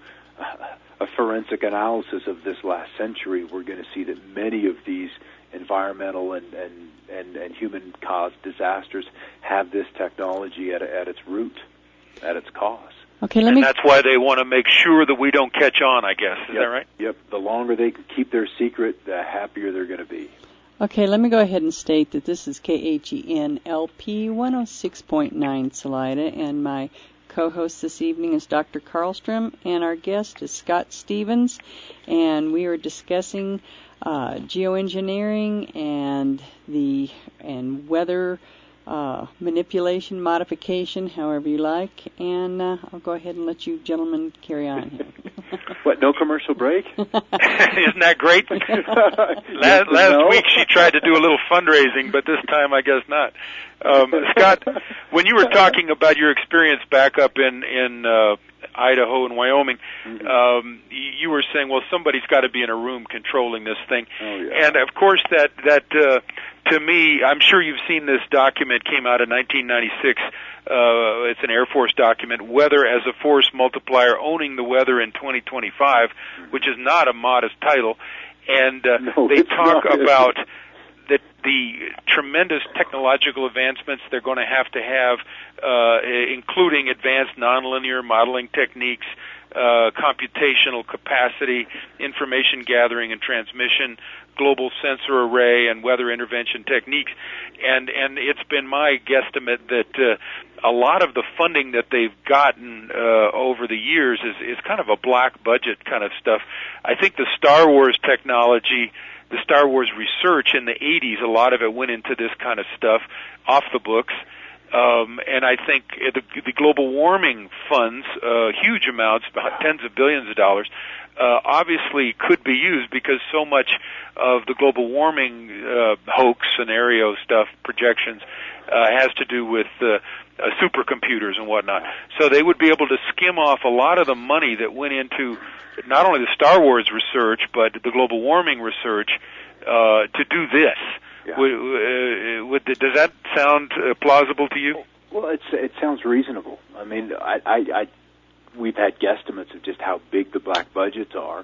a forensic analysis of this last century, we're going to see that many of these environmental and, and, and, and human-caused disasters have this technology at, at its root, at its cause. Okay, let and me... that's why they want to make sure that we don't catch on, I guess. Is yep, that right? Yep. The longer they can keep their secret, the happier they're going to be. Okay, let me go ahead and state that this is K H E N L P one oh six point nine Salida, and my co-host this evening is Doctor Karlstrom, and our guest is Scott Stevens, and we are discussing uh, geoengineering and the and weather uh, manipulation, modification, however you like, and uh, I'll go ahead and let you gentlemen carry on here. What, no commercial break? Isn't that great? last yes last no. week she tried to do a little fundraising, but this time I guess not. Um, Scott, when you were talking about your experience back up in, in uh, Idaho and Wyoming, mm-hmm. um, you were saying, well, somebody's got to be in a room controlling this thing. Oh, yeah. And, of course, that, that uh, to me, I'm sure you've seen this document, came out in nineteen ninety-six. Uh, it's an Air Force document, Weather as a Force Multiplier, Owning the Weather in twenty twenty-five, mm-hmm. which is not a modest title. And uh, no, they talk not. about that the tremendous technological advancements they're going to have to have, uh, including advanced nonlinear modeling techniques, uh, computational capacity, information gathering and transmission, global sensor array, and weather intervention techniques. And, and it's been my guesstimate that uh, a lot of the funding that they've gotten uh, over the years is, is kind of a black budget kind of stuff. I think the Star Wars technology, the Star Wars research in the eighties, a lot of it went into this kind of stuff off the books. Um, and I think the, the global warming funds, uh, huge amounts, tens of billions of dollars, uh, obviously could be used because so much of the global warming uh, hoax scenario stuff, projections, uh, has to do with uh, uh, supercomputers and whatnot. So they would be able to skim off a lot of the money that went into not only the Star Wars research, but the global warming research uh, to do this. Yeah. Would, uh, would, does that sound uh, plausible to you? Well, it's, it sounds reasonable. I mean, I, I, I, we've had guesstimates of just how big the black budgets are,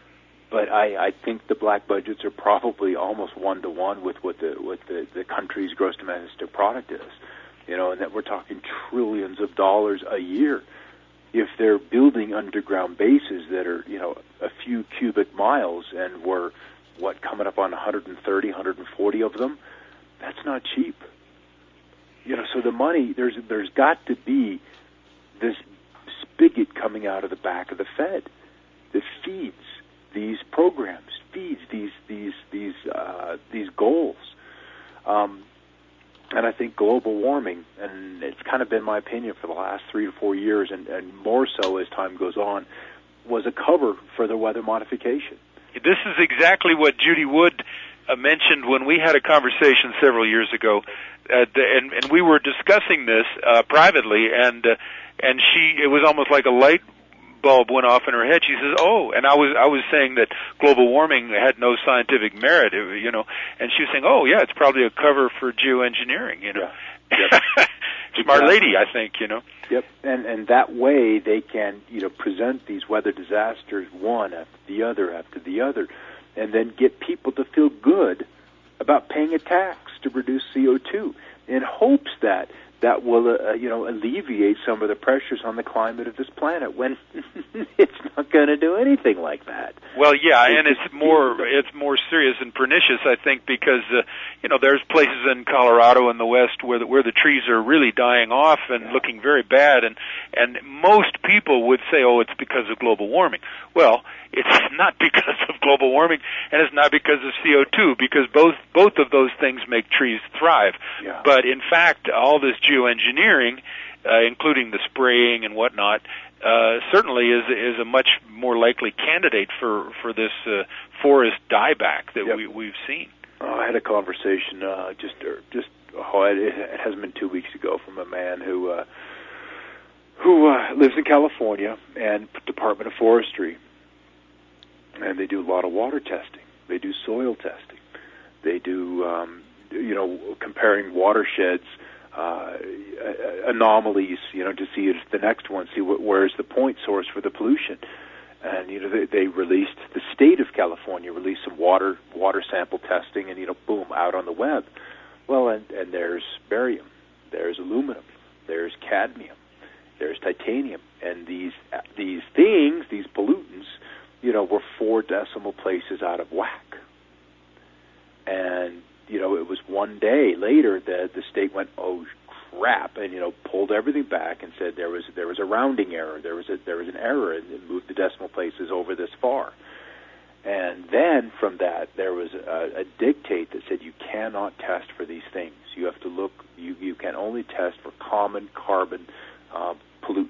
but I, I think the black budgets are probably almost one to one with what the what the, the country's gross domestic product is. you know, and that we're talking trillions of dollars a year. If they're building underground bases that are, you know, a few cubic miles, and we're, what, coming up on one hundred thirty, one hundred forty of them, that's not cheap. You know, so the money, there's there's got to be this spigot coming out of the back of the Fed that feeds these programs, feeds these these these uh, these goals. Um, and I think global warming, and it's kind of been my opinion for the last three to four years, and, and more so as time goes on, was a cover for the weather modification. This is exactly what Judy Wood uh, mentioned when we had a conversation several years ago, uh, and, and we were discussing this uh, privately, and uh, and she, it was almost like a light bulb went off in her head. She says, "Oh," and I was I was saying that global warming had no scientific merit, you know, and she was saying, "Oh, yeah, it's probably a cover for geoengineering," you know. Yeah. Yep. Smart exactly. lady, I think, you know. Yep, and and that way they can, you know, present these weather disasters one after the other after the other, and then get people to feel good about paying a tax to reduce C O two in hopes that that will, uh, you know, alleviate some of the pressures on the climate of this planet, when it's not going to do anything like that. Well, yeah, and it's more it's more serious and pernicious, I think, because uh, you know, there's places in Colorado in the west where the, where the trees are really dying off and yeah. looking very bad, and and most people would say, "Oh, it's because of global warming." Well, it's not because of global warming, and it's not because of C O two, because both both of those things make trees thrive. Yeah. But in fact, all this geoengineering, uh, including the spraying and whatnot, uh, certainly is is a much more likely candidate for for this uh, forest dieback that yep. we we've seen. Oh, I had a conversation uh, just uh, just oh, it, it hasn't been two weeks ago from a man who uh, who uh, lives in California, and Department of Forestry, and they do a lot of water testing. They do soil testing. They do um, you know, comparing watersheds, uh, anomalies, you know, to see if the next one, see what, where's the point source for the pollution. And, you know, they, they released, the state of California released some water water sample testing, and, you know, boom, out on the web. Well, and, and there's barium, there's aluminum, there's cadmium, there's titanium, and these these things, these pollutants, you know, were four decimal places out of whack. And, you know, it was one day later that the state went, "Oh crap," and, you know, pulled everything back and said there was there was a rounding error, there was a, there was an error, and it moved the decimal places over this far. And then from that, there was a, a dictate that said you cannot test for these things. You have to look. You you can only test for common carbon uh, pollutants.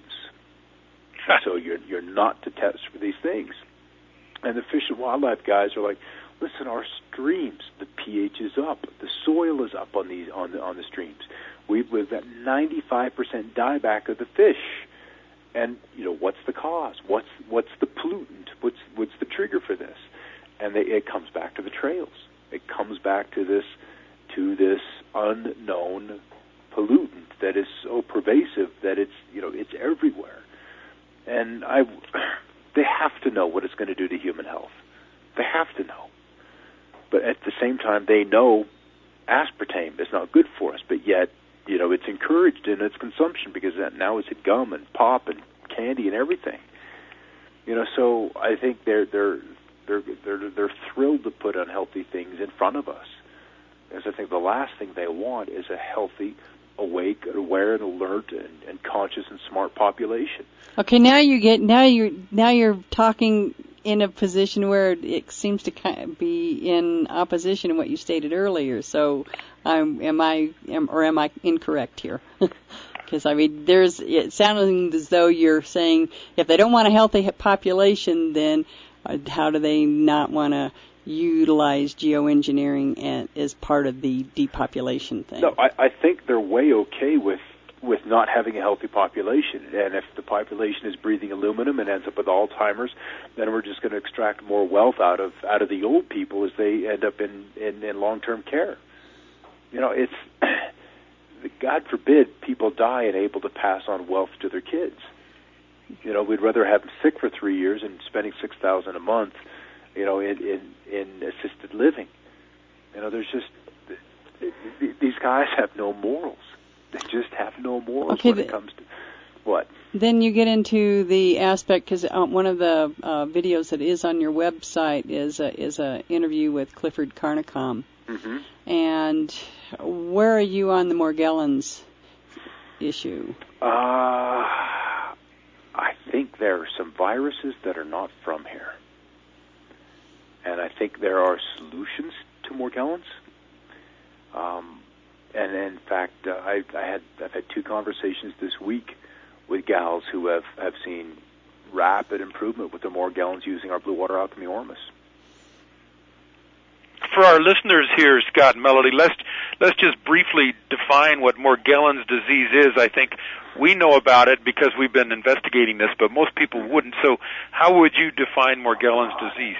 So you're you're not to test for these things. And the Fish and Wildlife guys are like, "Listen, our streams, the pH is up, the soil is up on these on the on the streams. We've, we've got ninety-five percent dieback of the fish, and you know what's the cause? What's what's the pollutant? What's what's the trigger for this?" And they, it comes back to the trails. It comes back to this to this unknown pollutant that is so pervasive that it's you know it's everywhere. And I, they have to know what it's going to do to human health. They have to know. But at the same time, they know aspartame is not good for us, but yet, you know, it's encouraged in its consumption because now it's in gum and pop and candy and everything. You know, so I think they're they're they're they're they're thrilled to put unhealthy things in front of us. Because I think the last thing they want is a healthy, awake, aware, and alert, and, and conscious and smart population. Okay, now you get now you now you're talking in a position where it seems to kind of be in opposition to what you stated earlier. So, um, am I am, or am I incorrect here? Because I mean, there's it sounding as though you're saying if they don't want a healthy population, then uh, how do they not want to utilize geoengineering and, as part of the depopulation thing? No, I, I think they're way okay with. with not having a healthy population. And if the population is breathing aluminum and ends up with Alzheimer's, then we're just going to extract more wealth out of out of the old people as they end up in, in, in long-term care. You know, it's, God forbid people die and able to pass on wealth to their kids. You know, we'd rather have them sick for three years and spending six thousand dollars a month, you know, in, in, in assisted living. You know, there's just, these guys have no morals. they just have no morals okay, when the, it comes to what. Then you get into the aspect, because uh, one of the uh, videos that is on your website is a, is a interview with Clifford Carnicom. Mm-hmm. And where are you on the Morgellons issue? Uh, I think there are some viruses that are not from here. And I think there are solutions to Morgellons. Um, and in fact, uh, I, I had, I've had two conversations this week with gals who have, have seen rapid improvement with their Morgellons using our Blue Water Alchemy Ormus. For our listeners here, Scott and Melody, let's let's just briefly define what Morgellons disease is. I think we know about it because we've been investigating this, but most people wouldn't. So how would you define Morgellons disease?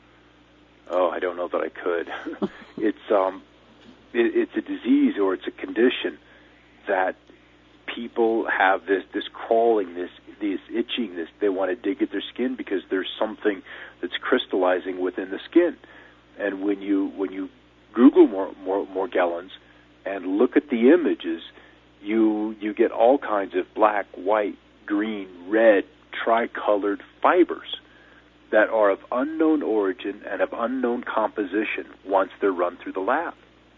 Oh, I don't know that I could. it's um, it, it's a disease or it's a condition that people have this this crawling, this this itching, this they want to dig at their skin because there's something that's crystallizing within the skin. And when you when you Google Mor- Mor- Morgellons and look at the images, you you get all kinds of black, white, green, red, tricolored fibers that are of unknown origin and of unknown composition once they're run through the lab.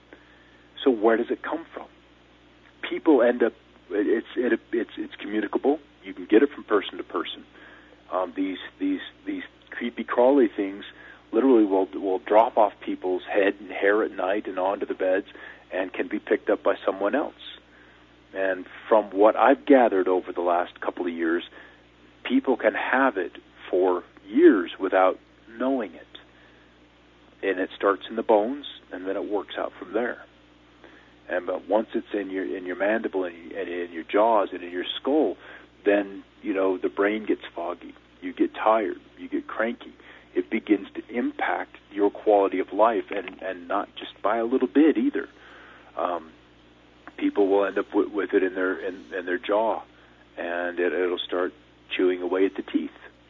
So where does it come from? People end up it's it, it's it's communicable. You can get it from person to person. Um, these these these creepy crawly things literally will will drop off people's head and hair at night and onto the beds and can be picked up by someone else. And from what I've gathered over the last couple of years, people can have it for years without knowing it. And it starts in the bones, and then it works out from there. And but once it's in your in your mandible and in, in your jaws and in your skull, then you know the brain gets foggy. You get tired. You get cranky. It begins to impact your quality of life, and, and not just by a little bit either. Um, people will end up with, with it in their in, in their jaw, and it, it'll start chewing away at the teeth.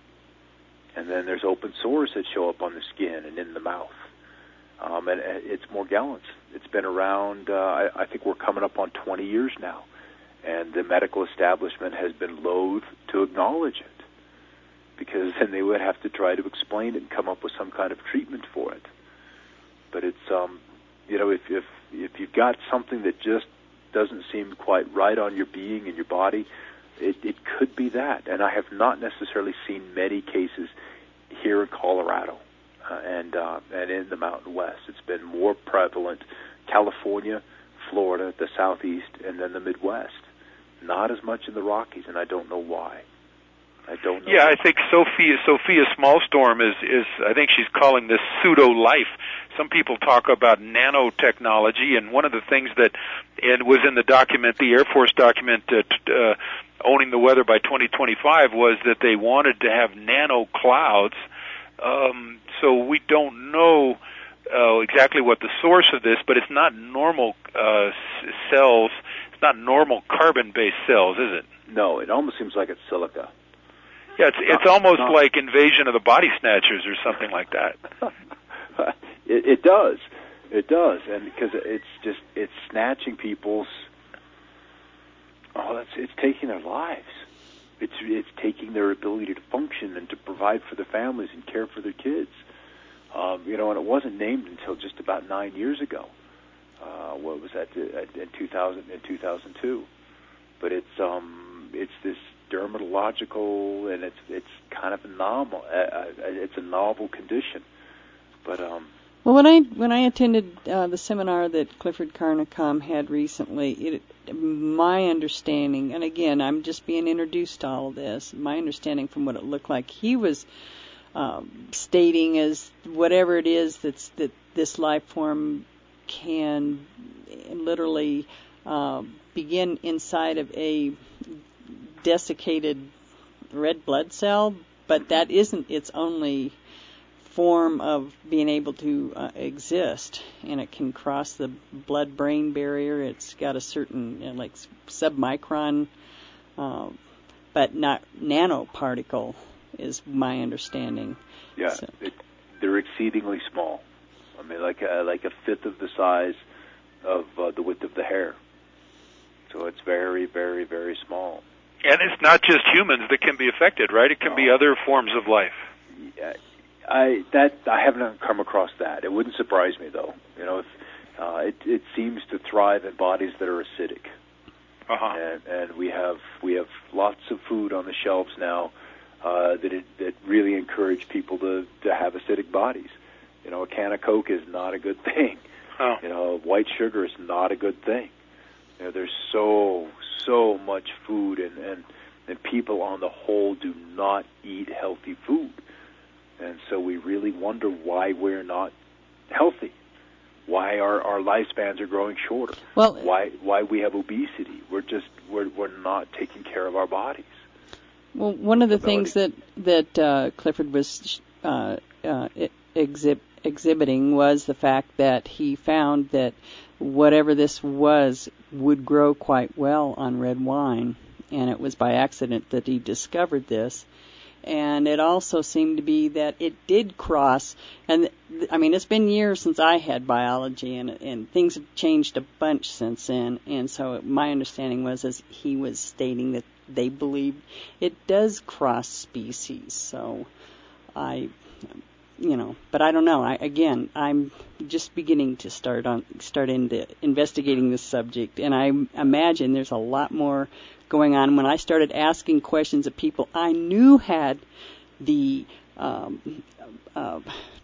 And then there's open sores that show up on the skin and in the mouth. Um, and it's Morgellons. It's been around, uh, I, I think we're coming up on twenty years now, and the medical establishment has been loath to acknowledge it, because then they would have to try to explain it and come up with some kind of treatment for it. But it's, um, you know, if, if if you've got something that just doesn't seem quite right on your being and your body, it, it could be that. And I have not necessarily seen many cases here in Colorado uh, and uh, and in the Mountain West. It's been more prevalent California, Florida, the Southeast, and then the Midwest. Not as much in the Rockies, and I don't know why. I don't know. Yeah, I think Sophia Sophia Smallstorm is is I think she's calling this pseudo life. Some people talk about nanotechnology, and one of the things that it was in the document, the Air Force document, uh, uh, owning the weather by twenty twenty-five, was that they wanted to have nano clouds. Um, so we don't know uh, exactly what the source of this, but it's not normal uh, cells. It's not normal carbon-based cells, is it? No, it almost seems like it's silica. Yeah, it's it's almost like Invasion of the Body Snatchers or something like that. it, it does, it does, and because it's just it's snatching people's. Oh, it's it's taking their lives. It's it's taking their ability to function and to provide for their families and care for their kids. Um, you know, and it wasn't named until just about nine years ago. Uh, what was that? In two thousand, in two thousand two. But it's um, it's this dermatological, and it's it's kind of a novel. Uh, it's a novel condition, but um. Well, when I when I attended uh, the seminar that Clifford Carnicom had recently, it, my understanding, and again, I'm just being introduced to all of this. My understanding from what it looked like, he was um, stating as whatever it is that's that this life form can literally uh, begin inside of a desiccated red blood cell, but that isn't its only form of being able to uh, exist, and it can cross the blood-brain barrier. It's got a certain, you know, like submicron, uh, but not nanoparticle, is my understanding. Yeah, so. it, they're exceedingly small. I mean, like a, like a fifth of the size of uh, the width of the hair. So it's very, very, very small. And it's not just humans that can be affected, right? It can no. be other forms of life. Yeah, I that I haven't come across that. It wouldn't surprise me, though. You know, if, uh, it, it seems to thrive in bodies that are acidic. Uh-huh. And, and we have we have lots of food on the shelves now uh, that it, that really encourage people to, to have acidic bodies. You know, a can of Coke is not a good thing. Oh. You know, white sugar is not a good thing. You know, there's so so much food, and, and and people on the whole do not eat healthy food, and so we really wonder why we're not healthy. Why our, our lifespans are growing shorter. Well, why why we have obesity. We're just we're we're not taking care of our bodies. Well, one of the things that that uh, Clifford was uh, uh, exhib- exhibiting was the fact that he found that whatever this was would grow quite well on red wine, and it was by accident that he discovered this. And it also seemed to be that it did cross, and I mean, it's been years since I had biology, and and things have changed a bunch since then. And so my understanding was, as he was stating, that they believed it does cross species. So I, you know, but I don't know. I again, I'm just beginning to start on start into investigating this subject, and I imagine there's a lot more going on. When I started asking questions of people I knew had the um, uh,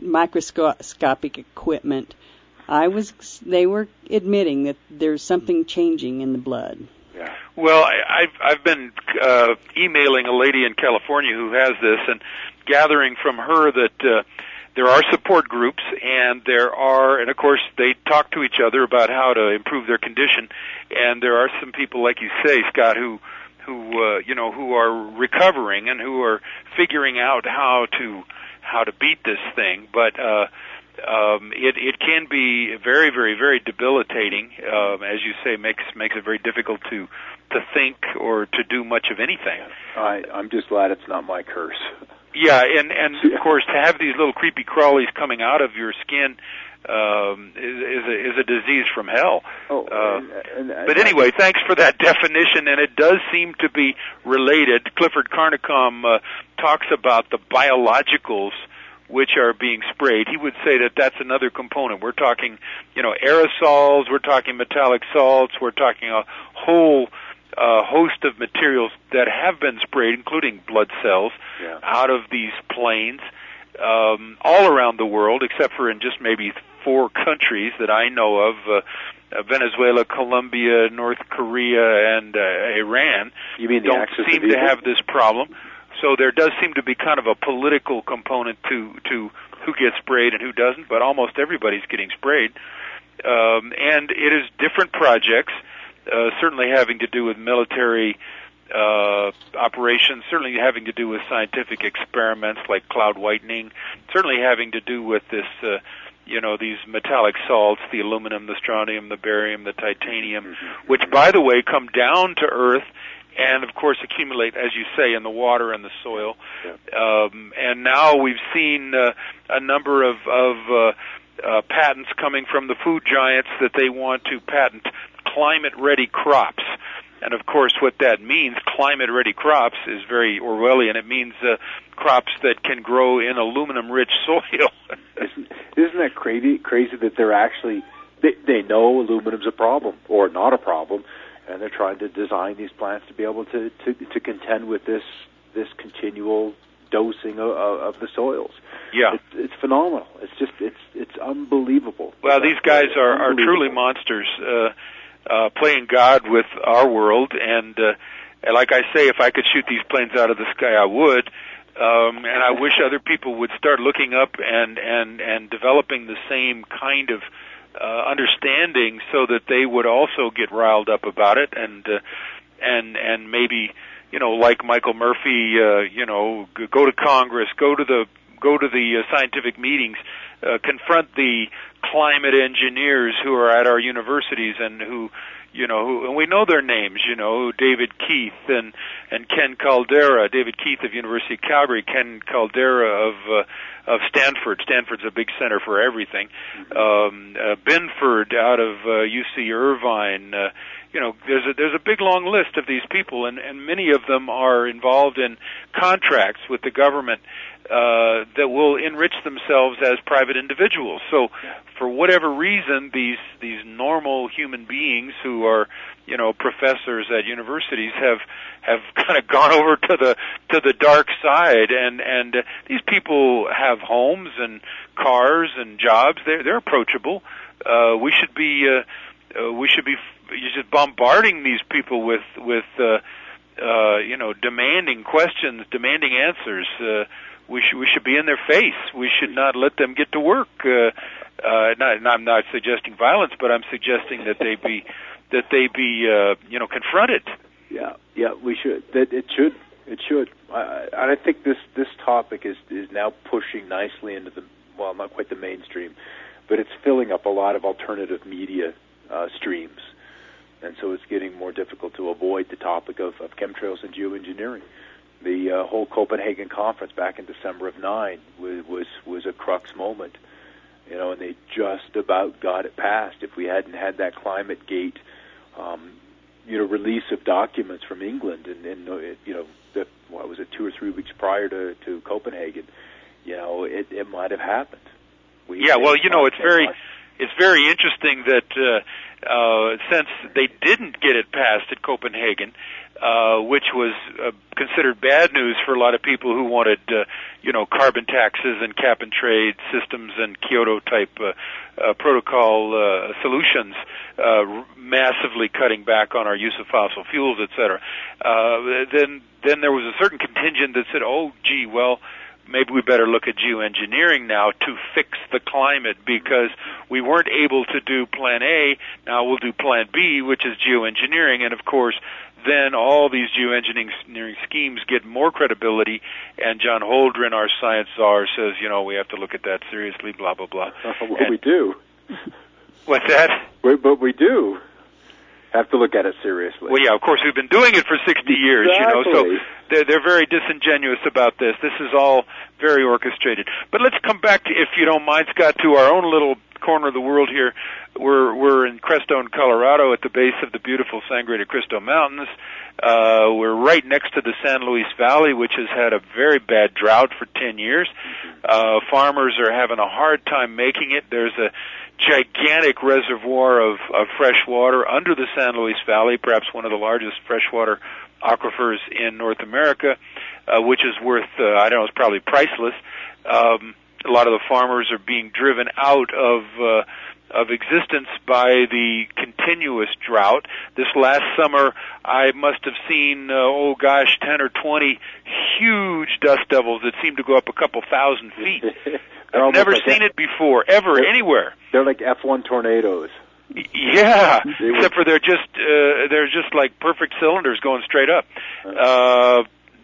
microscopic equipment, I was they were admitting that there's something changing in the blood. Yeah. Well, I, I've I've been uh, emailing a lady in California who has this, and gathering from her that uh, there are support groups, and there are, and of course they talk to each other about how to improve their condition. And there are some people, like you say, Scott, who, who uh, you know, who are recovering and who are figuring out how to how to beat this thing. But uh, um, it it can be very, very, very debilitating. Um, as you say, makes makes it very difficult to to think or to do much of anything. I, I'm just glad it's not my curse. Yeah, and and of course to have these little creepy crawlies coming out of your skin um, is, is a is a disease from hell. Oh, uh, and, and, and but anyway, thanks for that definition, and it does seem to be related. Clifford Carnicom uh, talks about the biologicals which are being sprayed. He would say that that's another component. We're talking, you know, aerosols. We're talking metallic salts. We're talking a whole a host of materials that have been sprayed, including blood cells, yeah. out of these planes um, all around the world, except for in just maybe four countries that I know of, uh, uh, Venezuela, Colombia, North Korea, and uh, Iran. You mean the don't axis seem of to evil? have this problem. So there does seem to be kind of a political component to, to who gets sprayed and who doesn't, but almost everybody's getting sprayed. Um, and it is different projects. Uh, certainly having to do with military uh, operations, certainly having to do with scientific experiments like cloud whitening, certainly having to do with this, uh, you know, these metallic salts, the aluminum, the strontium, the barium, the titanium, which, by the way, come down to Earth and, of course, accumulate, as you say, in the water and the soil. Yeah. Um, and now we've seen uh, a number of, of uh, uh, patents coming from the food giants that they want to patent climate-ready crops. And, of course, what that means, climate-ready crops, is very Orwellian. It means uh, crops that can grow in aluminum-rich soil. isn't, isn't that crazy, crazy that they're actually, they, they know aluminum's a problem, or not a problem, and they're trying to design these plants to be able to, to, to contend with this this continual dosing of, of the soils. Yeah. It's, it's phenomenal. It's just, it's it's unbelievable. Well, these guys are, are truly monsters. Uh, Uh, playing God with our world, and, uh, and like I say, if I could shoot these planes out of the sky, I would. Um, and I wish other people would start looking up and and and developing the same kind of uh, understanding, so that they would also get riled up about it, and uh, and and maybe, you know, like Michael Murphy, uh, you know, go to Congress, go to the go to the uh, scientific meetings, uh, confront the climate engineers who are at our universities and who, you know, who, and we know their names, you know, David Keith and, and Ken Caldera, David Keith of University of Calgary, Ken Caldera of, uh, of Stanford. Stanford's a big center for everything. Um, uh, Binford out of, uh, U C Irvine, uh, you know, there's a there's a big long list of these people, and and many of them are involved in contracts with the government uh, that will enrich themselves as private individuals. So, for whatever reason, these these normal human beings who are, you know, professors at universities have have kind of gone over to the to the dark side, and and uh, these people have homes and cars and jobs. They're they're approachable. Uh, we should be uh, uh, we should be just bombarding these people with with uh, uh, you know, demanding questions, demanding answers. Uh, we should we should be in their face. We should not let them get to work. Uh, uh, not, I'm not suggesting violence, but I'm suggesting that they be that they be uh, you know, confronted. Yeah, yeah, we should. That it should. It should. Uh, and I think this this topic is is now pushing nicely into the, well, not quite the mainstream, but it's filling up a lot of alternative media uh, streams, and so it's getting more difficult to avoid the topic of, of chemtrails and geoengineering. The uh, whole Copenhagen conference back in December of nine was, was was a crux moment, you know, and they just about got it passed. If we hadn't had that climate gate, um, you know, release of documents from England, and, and you know, the, what was it, two or three weeks prior to, to Copenhagen, you know, it, it might have happened. We yeah, well, you know, it's very, it's very interesting that uh, uh, since they didn't get it passed at Copenhagen, uh, which was uh, considered bad news for a lot of people who wanted, uh, you know, carbon taxes and cap and trade systems and Kyoto type uh, uh, protocol uh, solutions, uh, massively cutting back on our use of fossil fuels, et cetera. Uh, then, then there was a certain contingent that said, "Oh, gee, well, maybe we better look at geoengineering now to fix the climate, because we weren't able to do Plan A. Now we'll do Plan B, which is geoengineering." And of course, then all these geoengineering schemes get more credibility, and John Holdren, our science czar, says, you know, we have to look at that seriously, blah, blah, blah. Uh, well, and, we do. What's that? We, but we do have to look at it seriously. Well, yeah, of course, we've been doing it for sixty years, exactly. you know, so they're, they're very disingenuous about this. This is all very orchestrated. But let's come back, to, if you don't mind, Scott, to our own little corner of the world here. We're we're in Crestone, Colorado, at the base of the beautiful Sangre de Cristo Mountains. Uh, we're right next to the San Luis Valley, which has had a very bad drought for ten years. Uh, farmers are having a hard time making it. There's a gigantic reservoir of, of fresh water under the San Luis Valley, perhaps one of the largest freshwater aquifers in North America, uh, which is worth, uh, I don't know, it's probably priceless. Um, a lot of the farmers are being driven out of uh, of existence by the continuous drought. This last summer, I must have seen, uh, oh gosh, ten or twenty huge dust devils that seemed to go up a couple thousand feet. I've never like seen that. it before, ever, they're, anywhere. They're like F one tornadoes. Yeah, except for they're just uh, they're just like perfect cylinders going straight up. Uh,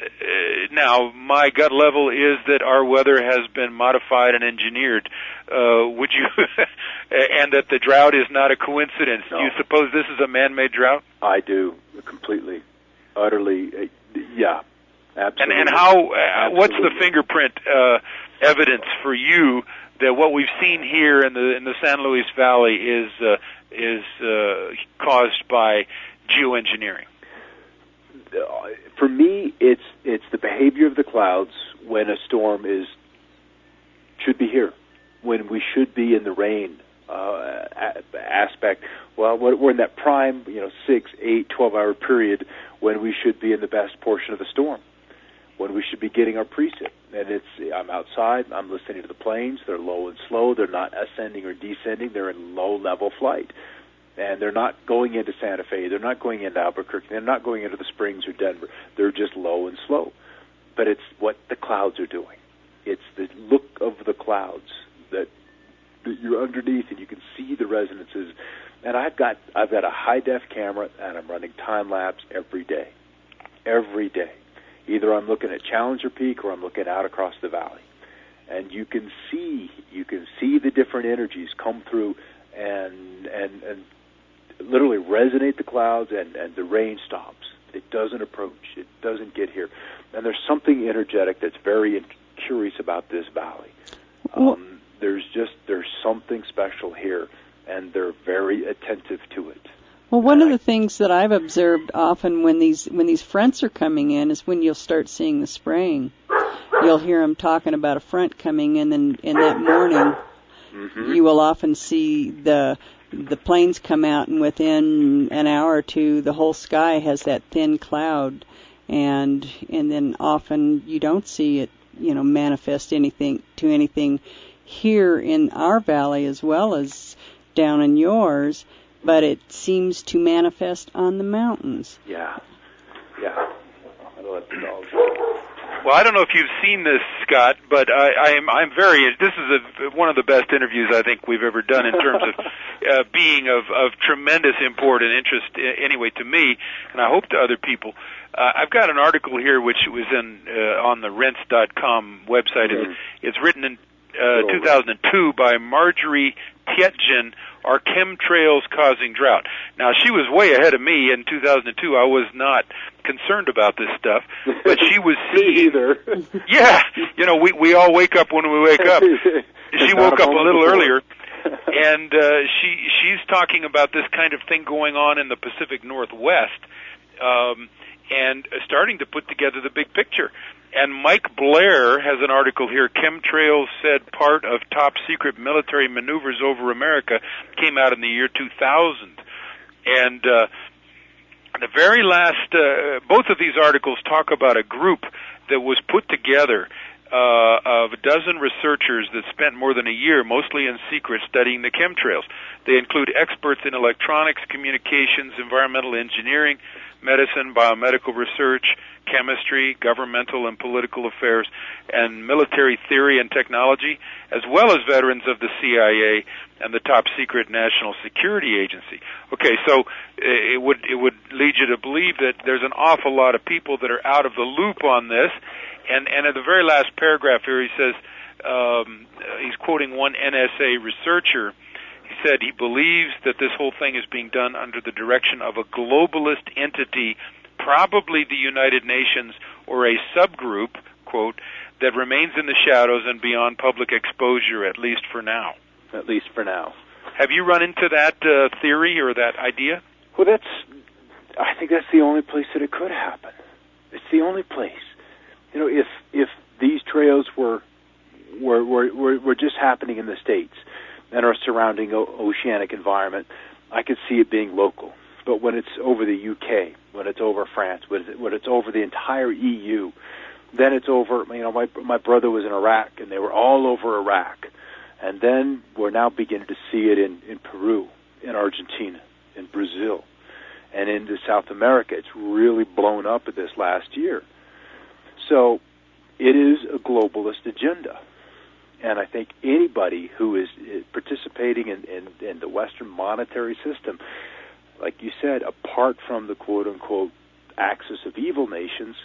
now, my gut level is that our weather has been modified and engineered. Uh, would you, and that the drought is not a coincidence? No. Do you suppose this is a man-made drought? I do, completely, utterly, uh, yeah, absolutely. And, and how? Uh, absolutely. What's the fingerprint uh, evidence for you that what we've seen here in the in the San Luis Valley is uh, is uh, caused by geoengineering? For me, it's it's the behavior of the clouds when a storm is should be here, when we should be in the rain uh, aspect. Well, we're in that prime, you know, six, eight, twelve-hour period when we should be in the best portion of the storm, when we should be getting our precip. And it's I'm outside, I'm listening to the planes. They're low and slow. They're not ascending or descending. They're in low-level flight. And they're not going into Santa Fe. They're not going into Albuquerque. They're not going into the Springs or Denver. They're just low and slow. But it's what the clouds are doing. It's the look of the clouds that, that you're underneath, and you can see the resonances. And I've got I've got a high-def camera, and I'm running time-lapse every day. Every day. Either I'm looking at Challenger Peak or I'm looking out across the valley. And you can see you can see the different energies come through and and and literally resonate the clouds, and, and the rain stops. It doesn't approach. It doesn't get here. And there's something energetic that's very in- curious about this valley. Um, there's just, there's something special here, and they're very attentive to it. Well, one of the things that I've observed often when these when these fronts are coming in is when you'll start seeing the spraying. You'll hear them talking about a front coming in, and in that morning, mm-hmm. you will often see the the planes come out, and within an hour or two, the whole sky has that thin cloud, and and then often you don't see it, you know, manifest anything to anything here in our valley as well as down in yours. But it seems to manifest on the mountains. Yeah, yeah. I'll let the dogs. Well, I don't know if you've seen this, Scott, but I, I am I'm very. This is a, one of the best interviews I think we've ever done in terms of uh, being of, of tremendous import and interest, anyway, to me, and I hope to other people. Uh, I've got an article here which was in uh, on the rents dot com website. Mm-hmm. It's, it's written in uh, two thousand two by Marjorie Tietjen. Are chemtrails causing drought? Now, she was way ahead of me in two thousand two. I was not concerned about this stuff, but she was seeing. either. Yeah, you know, we we all wake up when we wake up. She woke up a little before. earlier, and uh, she she's talking about this kind of thing going on in the Pacific Northwest, um, and starting to put together the big picture. And Mike Blair has an article here, Chemtrails Said Part of Top Secret Military Maneuvers Over America, came out in the year two thousand. And uh, the very last, uh, both of these articles talk about a group that was put together uh, of a dozen researchers that spent more than a year, mostly in secret, studying the chemtrails. They include experts in electronics, communications, environmental engineering, medicine, biomedical research, chemistry, governmental and political affairs, and military theory and technology, as well as veterans of the C I A and the top secret National Security Agency. Okay, so it would it would lead you to believe that there's an awful lot of people that are out of the loop on this. And and at the very last paragraph here, he says um, he's quoting one N S A researcher. He said he believes that this whole thing is being done under the direction of a globalist entity, probably the United Nations or a subgroup, quote, that remains in the shadows and beyond public exposure, at least for now. At least for now. Have you run into that uh, theory or that idea? Well, that's, I think that's the only place that it could happen. It's the only place. You know, if if these trails were were were, were, were just happening in the States and our surrounding o- oceanic environment, I could see it being local. But when it's over the U K, when it's over France, when it's, when it's over the entire E U, then it's over, you know, my my brother was in Iraq, and they were all over Iraq. And then we're now beginning to see it in, in Peru, in Argentina, in Brazil, and into South America. It's really blown up this last year. So it is a globalist agenda. And I think anybody who is participating in, in, in the Western monetary system, like you said, apart from the quote-unquote axis of evil nations,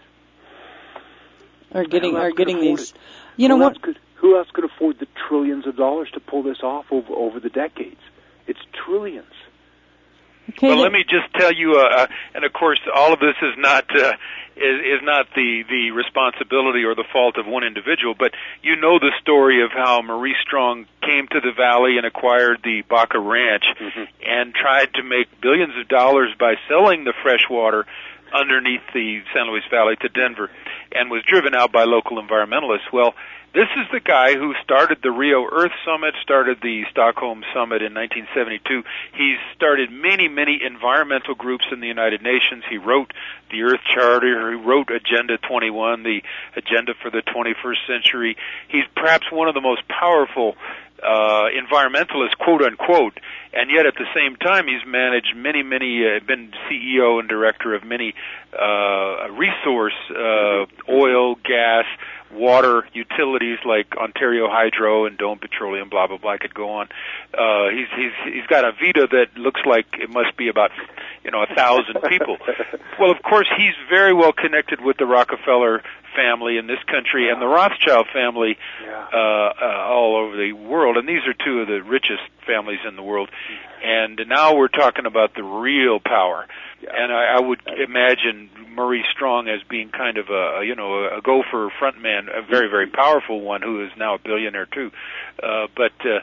are getting are getting these. It? You know who what? Else could, who else could afford the trillions of dollars to pull this off over over the decades? It's trillions. Okay, well, let me just tell you, uh, and of course, all of this is not uh, is, is not the the responsibility or the fault of one individual. But you know the story of how Maurice Strong came to the valley and acquired the Baca Ranch, mm-hmm. and tried to make billions of dollars by selling the fresh water underneath the San Luis Valley to Denver, and was driven out by local environmentalists. Well, this is the guy who started the Rio Earth Summit, started the Stockholm Summit in nineteen seventy-two. He's started many, many environmental groups in the United Nations. He wrote the Earth Charter. He wrote Agenda twenty-one, the agenda for the twenty-first century. He's perhaps one of the most powerful uh, environmentalists, quote unquote, and yet at the same time he's managed many, many, uh, been C E O and director of many uh, resource, uh, oil, gas, water utilities like Ontario Hydro and Dome Petroleum, blah blah blah. I could go on. Uh, he's he's he's got a vita that looks like it must be about you know a thousand people. Well, of course, he's very well connected with the Rockefeller family in this country and the Rothschild family yeah. uh, uh, all over the world, and these are two of the richest families in the world. And now we're talking about the real power. Yeah. And I, I would imagine Maurice Strong as being kind of a, you know, a gopher frontman, a very, very powerful one who is now a billionaire too. Uh, but uh,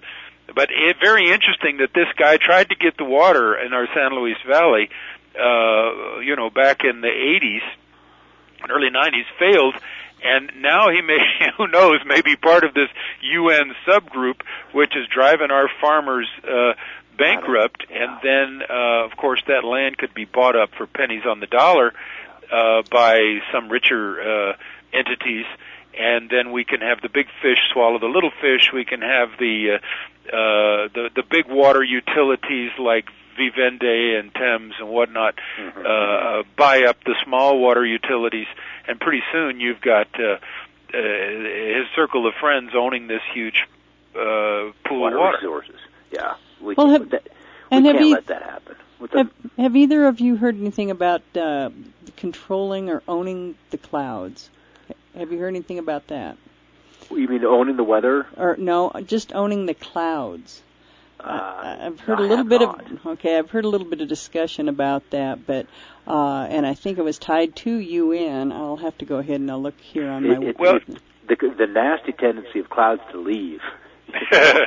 but it, very interesting that this guy tried to get the water in our San Luis Valley, uh, you know, back in the eighties, early nineties, failed. And now he may, who knows, may be part of this U N subgroup, which is driving our farmers uh, bankrupt. And then, uh, of course, that land could be bought up for pennies on the dollar uh, by some richer uh, entities. And then we can have the big fish swallow the little fish. We can have the uh, uh, the the big water utilities like Vivendi and Thames and whatnot mm-hmm. uh, buy up the small water utilities, and pretty soon you've got uh, uh, his circle of friends owning this huge uh, pool water of water resources. Yeah, we, well, can, have, that, and we have can't you, let that happen. With have, have either of you heard anything about uh, controlling or owning the clouds? Have you heard anything about that? You mean owning the weather? Or no, just owning the clouds. Uh, I've heard I a little have bit not. of okay. I've heard a little bit of discussion about that, but uh, and I think it was tied to U N. I'll have to go ahead and I'll look here on it, my. It, well, the the nasty tendency of clouds to leave. yeah,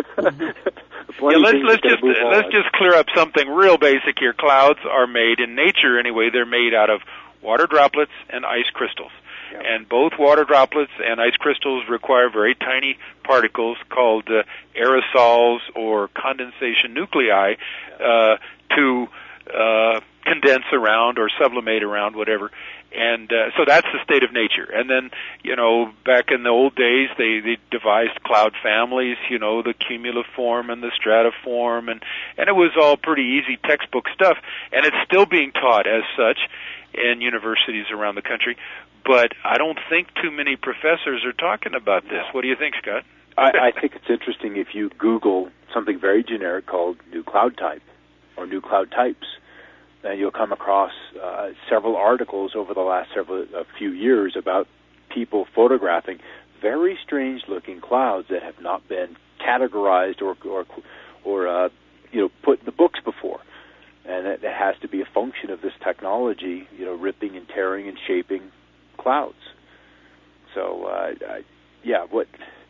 let's let's just let's just clear up something real basic here. Clouds are made in nature anyway. They're made out of water droplets and ice crystals. And both water droplets and ice crystals require very tiny particles called uh, aerosols or condensation nuclei uh, to uh, condense around or sublimate around, whatever. And uh, so that's the state of nature. And then, you know, back in the old days, they, they devised cloud families, you know, the cumuliform and the stratiform, and, and it was all pretty easy textbook stuff. And it's still being taught as such in universities around the country. But I don't think too many professors are talking about this. What do you think, Scott? I, I think it's interesting if you Google something very generic called new cloud type or new cloud types, and you'll come across uh, several articles over the last several a few years about people photographing very strange-looking clouds that have not been categorized or or, or uh, you know put in the books before. And it has to be a function of this technology, you know, ripping and tearing and shaping clouds. So, uh, I, yeah, what...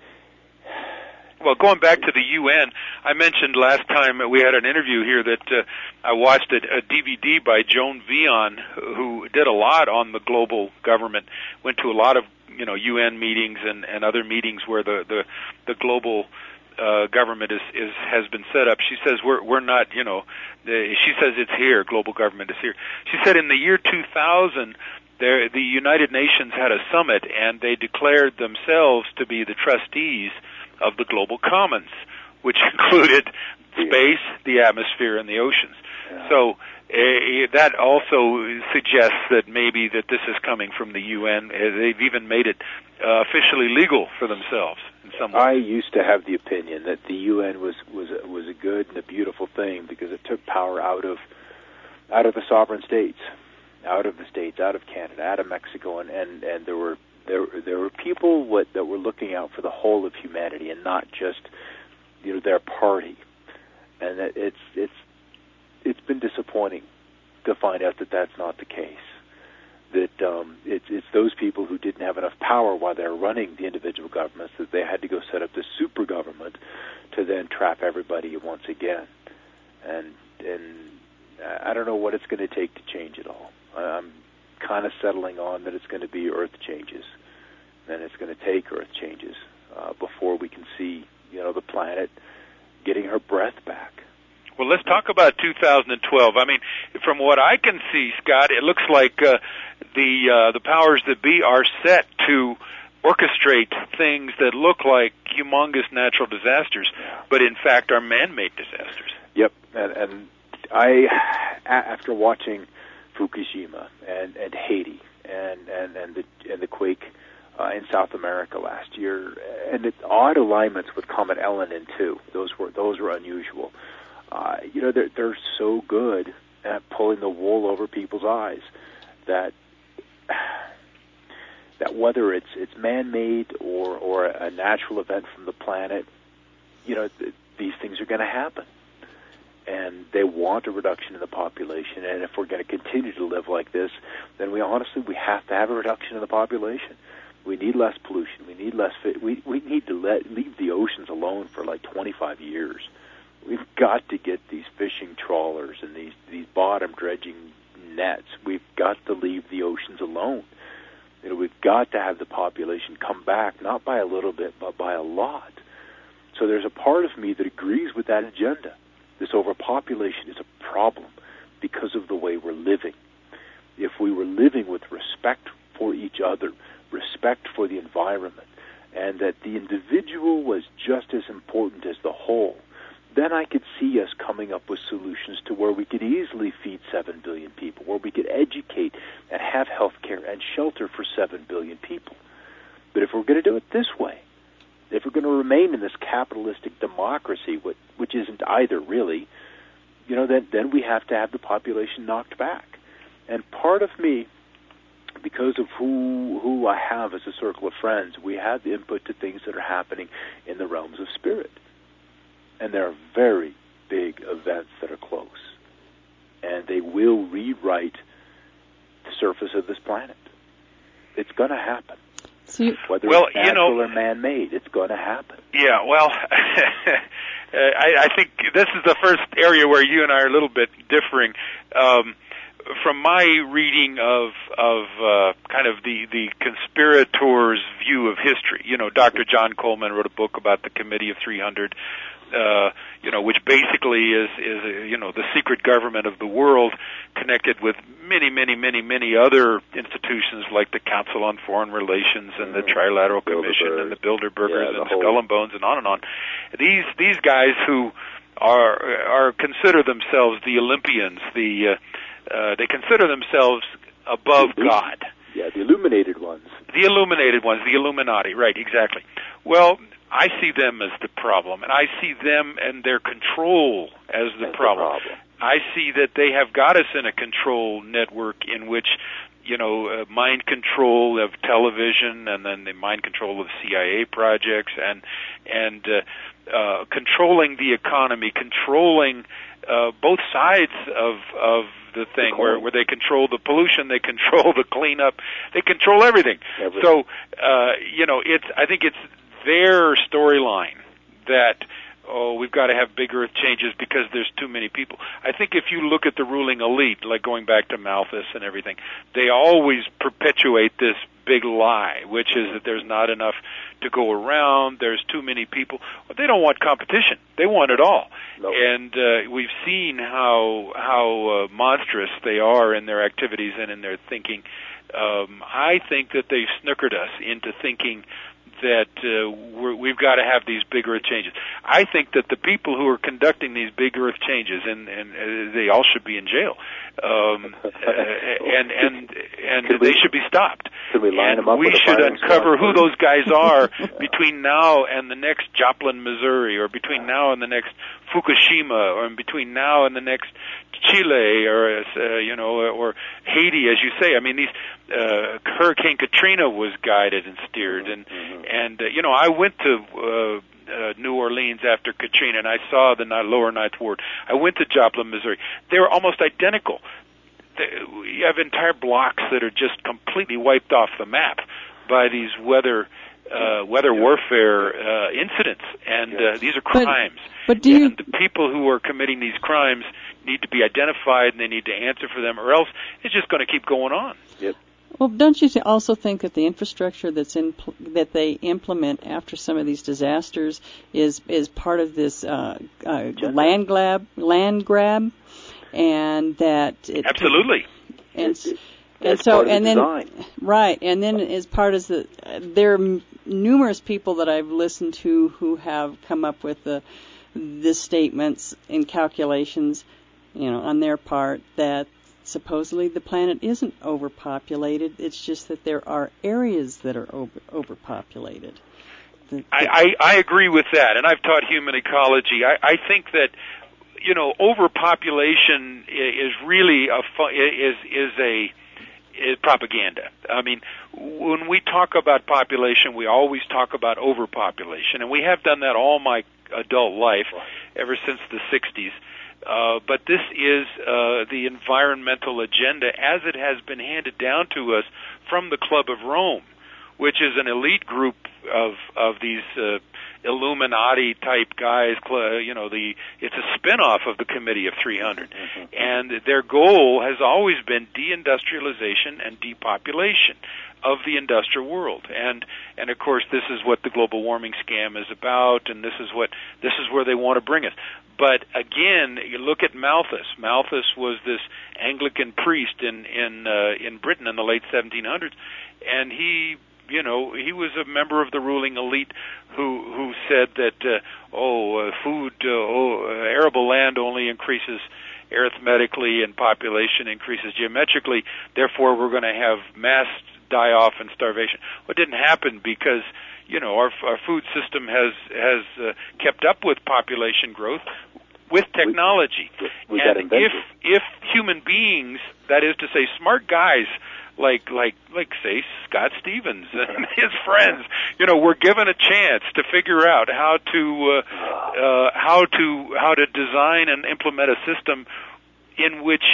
Well, going back to the U N, I mentioned last time we had an interview here that uh, I watched a, a D V D by Joan Vion, who did a lot on the global government, went to a lot of, you know, U N meetings and, and other meetings where the, the, the global uh, government is, is has been set up. She says we're we're not, you know, the, she says it's here, global government is here. She said in the year two thousand, there, the United Nations had a summit, and they declared themselves to be the trustees of the global commons, which included space, the atmosphere, and the oceans. Yeah. So uh, that also suggests that maybe that this is coming from the U N. Uh, they've even made it uh, officially legal for themselves in some way. I used to have the opinion that the U N was was a, was a good and a beautiful thing because it took power out of out of the sovereign states, out of the states, out of Canada, out of Mexico, and and, and there were. There, there were people what, that were looking out for the whole of humanity and not just, you know, their party. And that it's it's it's been disappointing to find out that that's not the case. That um, it's it's those people who didn't have enough power while they were running the individual governments that they had to go set up this super government to then trap everybody once again. And and I don't know what it's going to take to change it all. I'm kind of settling on that it's going to be earth changes, and it's going to take earth changes uh, before we can see, you know, the planet getting her breath back. Well, let's talk about two thousand twelve. I mean, from what I can see, Scott, it looks like uh, the uh, the powers that be are set to orchestrate things that look like humongous natural disasters, but in fact are man-made disasters. Yep, and, and I, after watching Fukushima and, and Haiti and, and, and the and the quake uh, in South America last year, and the odd alignments with Comet Elenin too. Those were those were unusual. Uh, you know, they're they're so good at pulling the wool over people's eyes that that whether it's it's man-made or or a natural event from the planet, you know, th- these things are going to happen. And they want a reduction in the population. And if we're going to continue to live like this, then we honestly, we have to have a reduction in the population. We need less pollution. We need less. Fi- we we need to let leave the oceans alone for like twenty-five years. We've got to get these fishing trawlers and these these bottom dredging nets. We've got to leave the oceans alone. You know, we've got to have the population come back, not by a little bit, but by a lot. So there's a part of me that agrees with that agenda. This overpopulation is a problem because of the way we're living. If we were living with respect for each other, respect for the environment, and that the individual was just as important as the whole, then I could see us coming up with solutions to where we could easily feed seven billion people, where we could educate and have health care and shelter for seven billion people. But if we're going to do it this way, if we're going to remain in this capitalistic democracy, which isn't either really, you know, then, then we have to have the population knocked back. And part of me, because of who who I have as a circle of friends, we have input to things that are happening in the realms of spirit. And there are very big events that are close. And they will rewrite the surface of this planet. It's going to happen. So you, Whether well, it's natural you know, or man-made, it's going to happen. Yeah, well, I, I think this is the first area where you and I are a little bit differing. Um, from my reading of of uh, kind of the, the conspirator's view of history, you know, Doctor John Coleman wrote a book about the Committee of three hundred, uh, you know, which basically is, is uh, you know, the secret government of the world connected with many, many, many, many other institutions like the Council on Foreign Relations and the Trilateral Commission and the Bilderbergers yeah, the and whole... Skull and Bones and on and on. These these guys who are are consider themselves the Olympians, the uh, uh, they consider themselves above the, God. Yeah, the illuminated ones. The illuminated ones, the Illuminati, right, exactly. Well, I see them as the problem, and I see them and their control as the That's problem. the problem. I see that they have got us in a control network in which, you know, uh, mind control of television, and then the mind control of C I A projects, and and uh, uh, controlling the economy, controlling uh, both sides of of the thing, where where they control the pollution, they control the cleanup, they control everything. everything. So, uh, you know, it's I think it's their storyline that, oh, we've got to have big earth changes because there's too many people. I think if you look at the ruling elite, like going back to Malthus and everything, they always perpetuate this big lie, which is that there's not enough to go around, there's too many people. Well, they don't want competition. They want it all. Nope. And uh, we've seen how how uh, monstrous they are in their activities and in their thinking. Um, I think that they've snookered us into thinking that uh, we're, we've got to have these big earth changes. I think that the people who are conducting these big earth changes, and, and uh, they all should be in jail, um, uh, and and and Could they we, should be stopped. Could we line and them up we with should a uncover who squad? those guys are between now and the next Joplin, Missouri, or between now and the next Fukushima, or in between now and the next Chile, or uh, you know, or Haiti, as you say. I mean, these uh, Hurricane Katrina was guided and steered, and mm-hmm. and uh, you know, I went to uh, uh, New Orleans after Katrina, and I saw the Lower Ninth Ward. I went to Joplin, Missouri. They were almost identical. You have entire blocks that are just completely wiped off the map by these weather uh, weather warfare uh, incidents, and uh, these are crimes. But, but do and you... the people who are committing these crimes need to be identified, and they need to answer for them, or else it's just going to keep going on. Yep. Well, don't you also think that the infrastructure that's in that they implement after some of these disasters is is part of this uh, uh, land grab, land grab, and that it absolutely, and it, it, and so part of and the then design. Right, and then as part of the there are numerous people that I've listened to who have come up with the this statements and calculations, you know, on their part that supposedly the planet isn't overpopulated. It's just that there are areas that are over, overpopulated. The, the I, I, I agree with that, and I've taught human ecology. I, I think that, you know, overpopulation is really a is is a is propaganda. I mean, when we talk about population, we always talk about overpopulation, and we have done that all my adult life, ever since the sixties. Uh, but this is uh, the environmental agenda as it has been handed down to us from the Club of Rome, which is an elite group of of these uh, Illuminati type guys. You know, the it's a spinoff of the Committee of three hundred, mm-hmm. and their goal has always been deindustrialization and depopulation of the industrial world. And and of course, this is what the global warming scam is about, and this is what this is where they want to bring us. But again, you look at Malthus. Malthus was this Anglican priest in in uh, in Britain in the late seventeen hundreds, and he, you know, he was a member of the ruling elite who who said that uh, oh, uh, food, uh, oh, uh, arable land only increases arithmetically and population increases geometrically. Therefore, we're going to have mass die-off and starvation. Well, it didn't happen because, you know, our, our food system has has uh, kept up with population growth with technology. We, we and if if human beings, that is to say, smart guys like like like say Scott Stevens and his friends, you know, were given a chance to figure out how to uh, uh, how to how to design and implement a system in which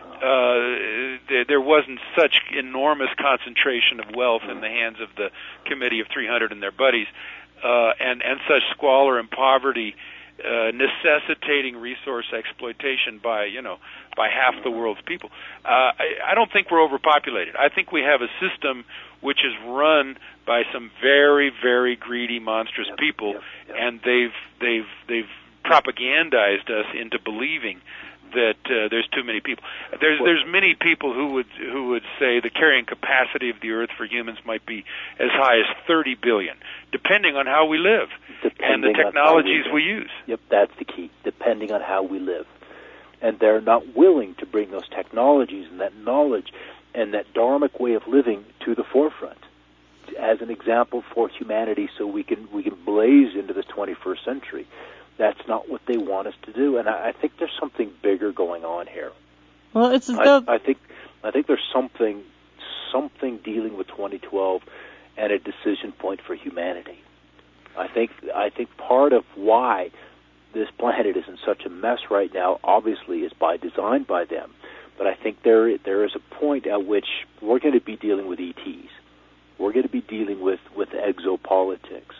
Uh, there, there wasn't such enormous concentration of wealth in the hands of the Committee of three hundred and their buddies, uh, and, and such squalor and poverty uh, necessitating resource exploitation by, you know, by half the world's people. Uh, I, I don't think we're overpopulated. I think we have a system which is run by some very, very greedy, monstrous yep, people, yep, yep. and they've they've they've propagandized us into believing that uh, there's too many people. There's there's many people who would who would say the carrying capacity of the Earth for humans might be as high as thirty billion, depending on how we live depending and the technologies we, we use. Yep, that's the key. Depending on how we live, and they're not willing to bring those technologies and that knowledge and that dharmic way of living to the forefront as an example for humanity, so we can we can blaze into this twenty-first century. That's not what they want us to do, and I, I think there's something bigger going on here. Well, it's as I, though I think I think there's something something dealing with twenty twelve and a decision point for humanity. I think I think part of why this planet is in such a mess right now, obviously, is by design by them. But I think there there is a point at which we're going to be dealing with E Ts. We're going to be dealing with, with exopolitics,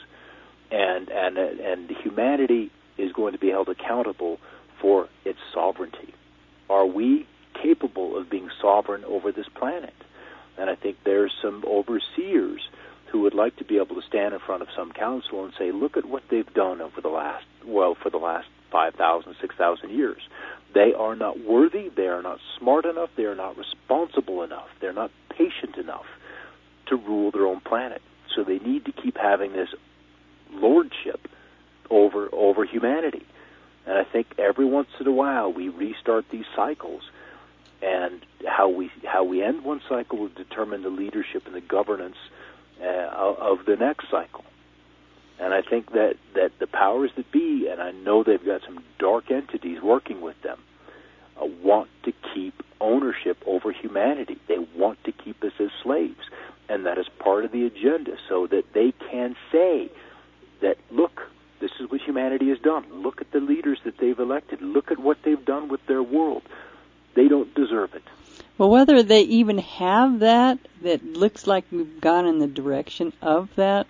and and and humanity is going to be held accountable for its sovereignty. Are we capable of being sovereign over this planet? And I think there's some overseers who would like to be able to stand in front of some council and say, look at what they've done over the last, well, for the last five thousand, six thousand years. They are not worthy, they are not smart enough, they are not responsible enough, they're not patient enough to rule their own planet. So they need to keep having this lordship over over humanity. And I think every once in a while we restart these cycles, and how we how we end one cycle will determine the leadership and the governance uh, of the next cycle. And I think that, that the powers that be, and I know they've got some dark entities working with them, uh, want to keep ownership over humanity. They want to keep us as slaves, and that is part of the agenda, so that they can say that, look, this is what humanity has done. Look at the leaders that they've elected. Look at what they've done with their world. They don't deserve it. Well, whether they even have that, that looks like we've gone in the direction of that,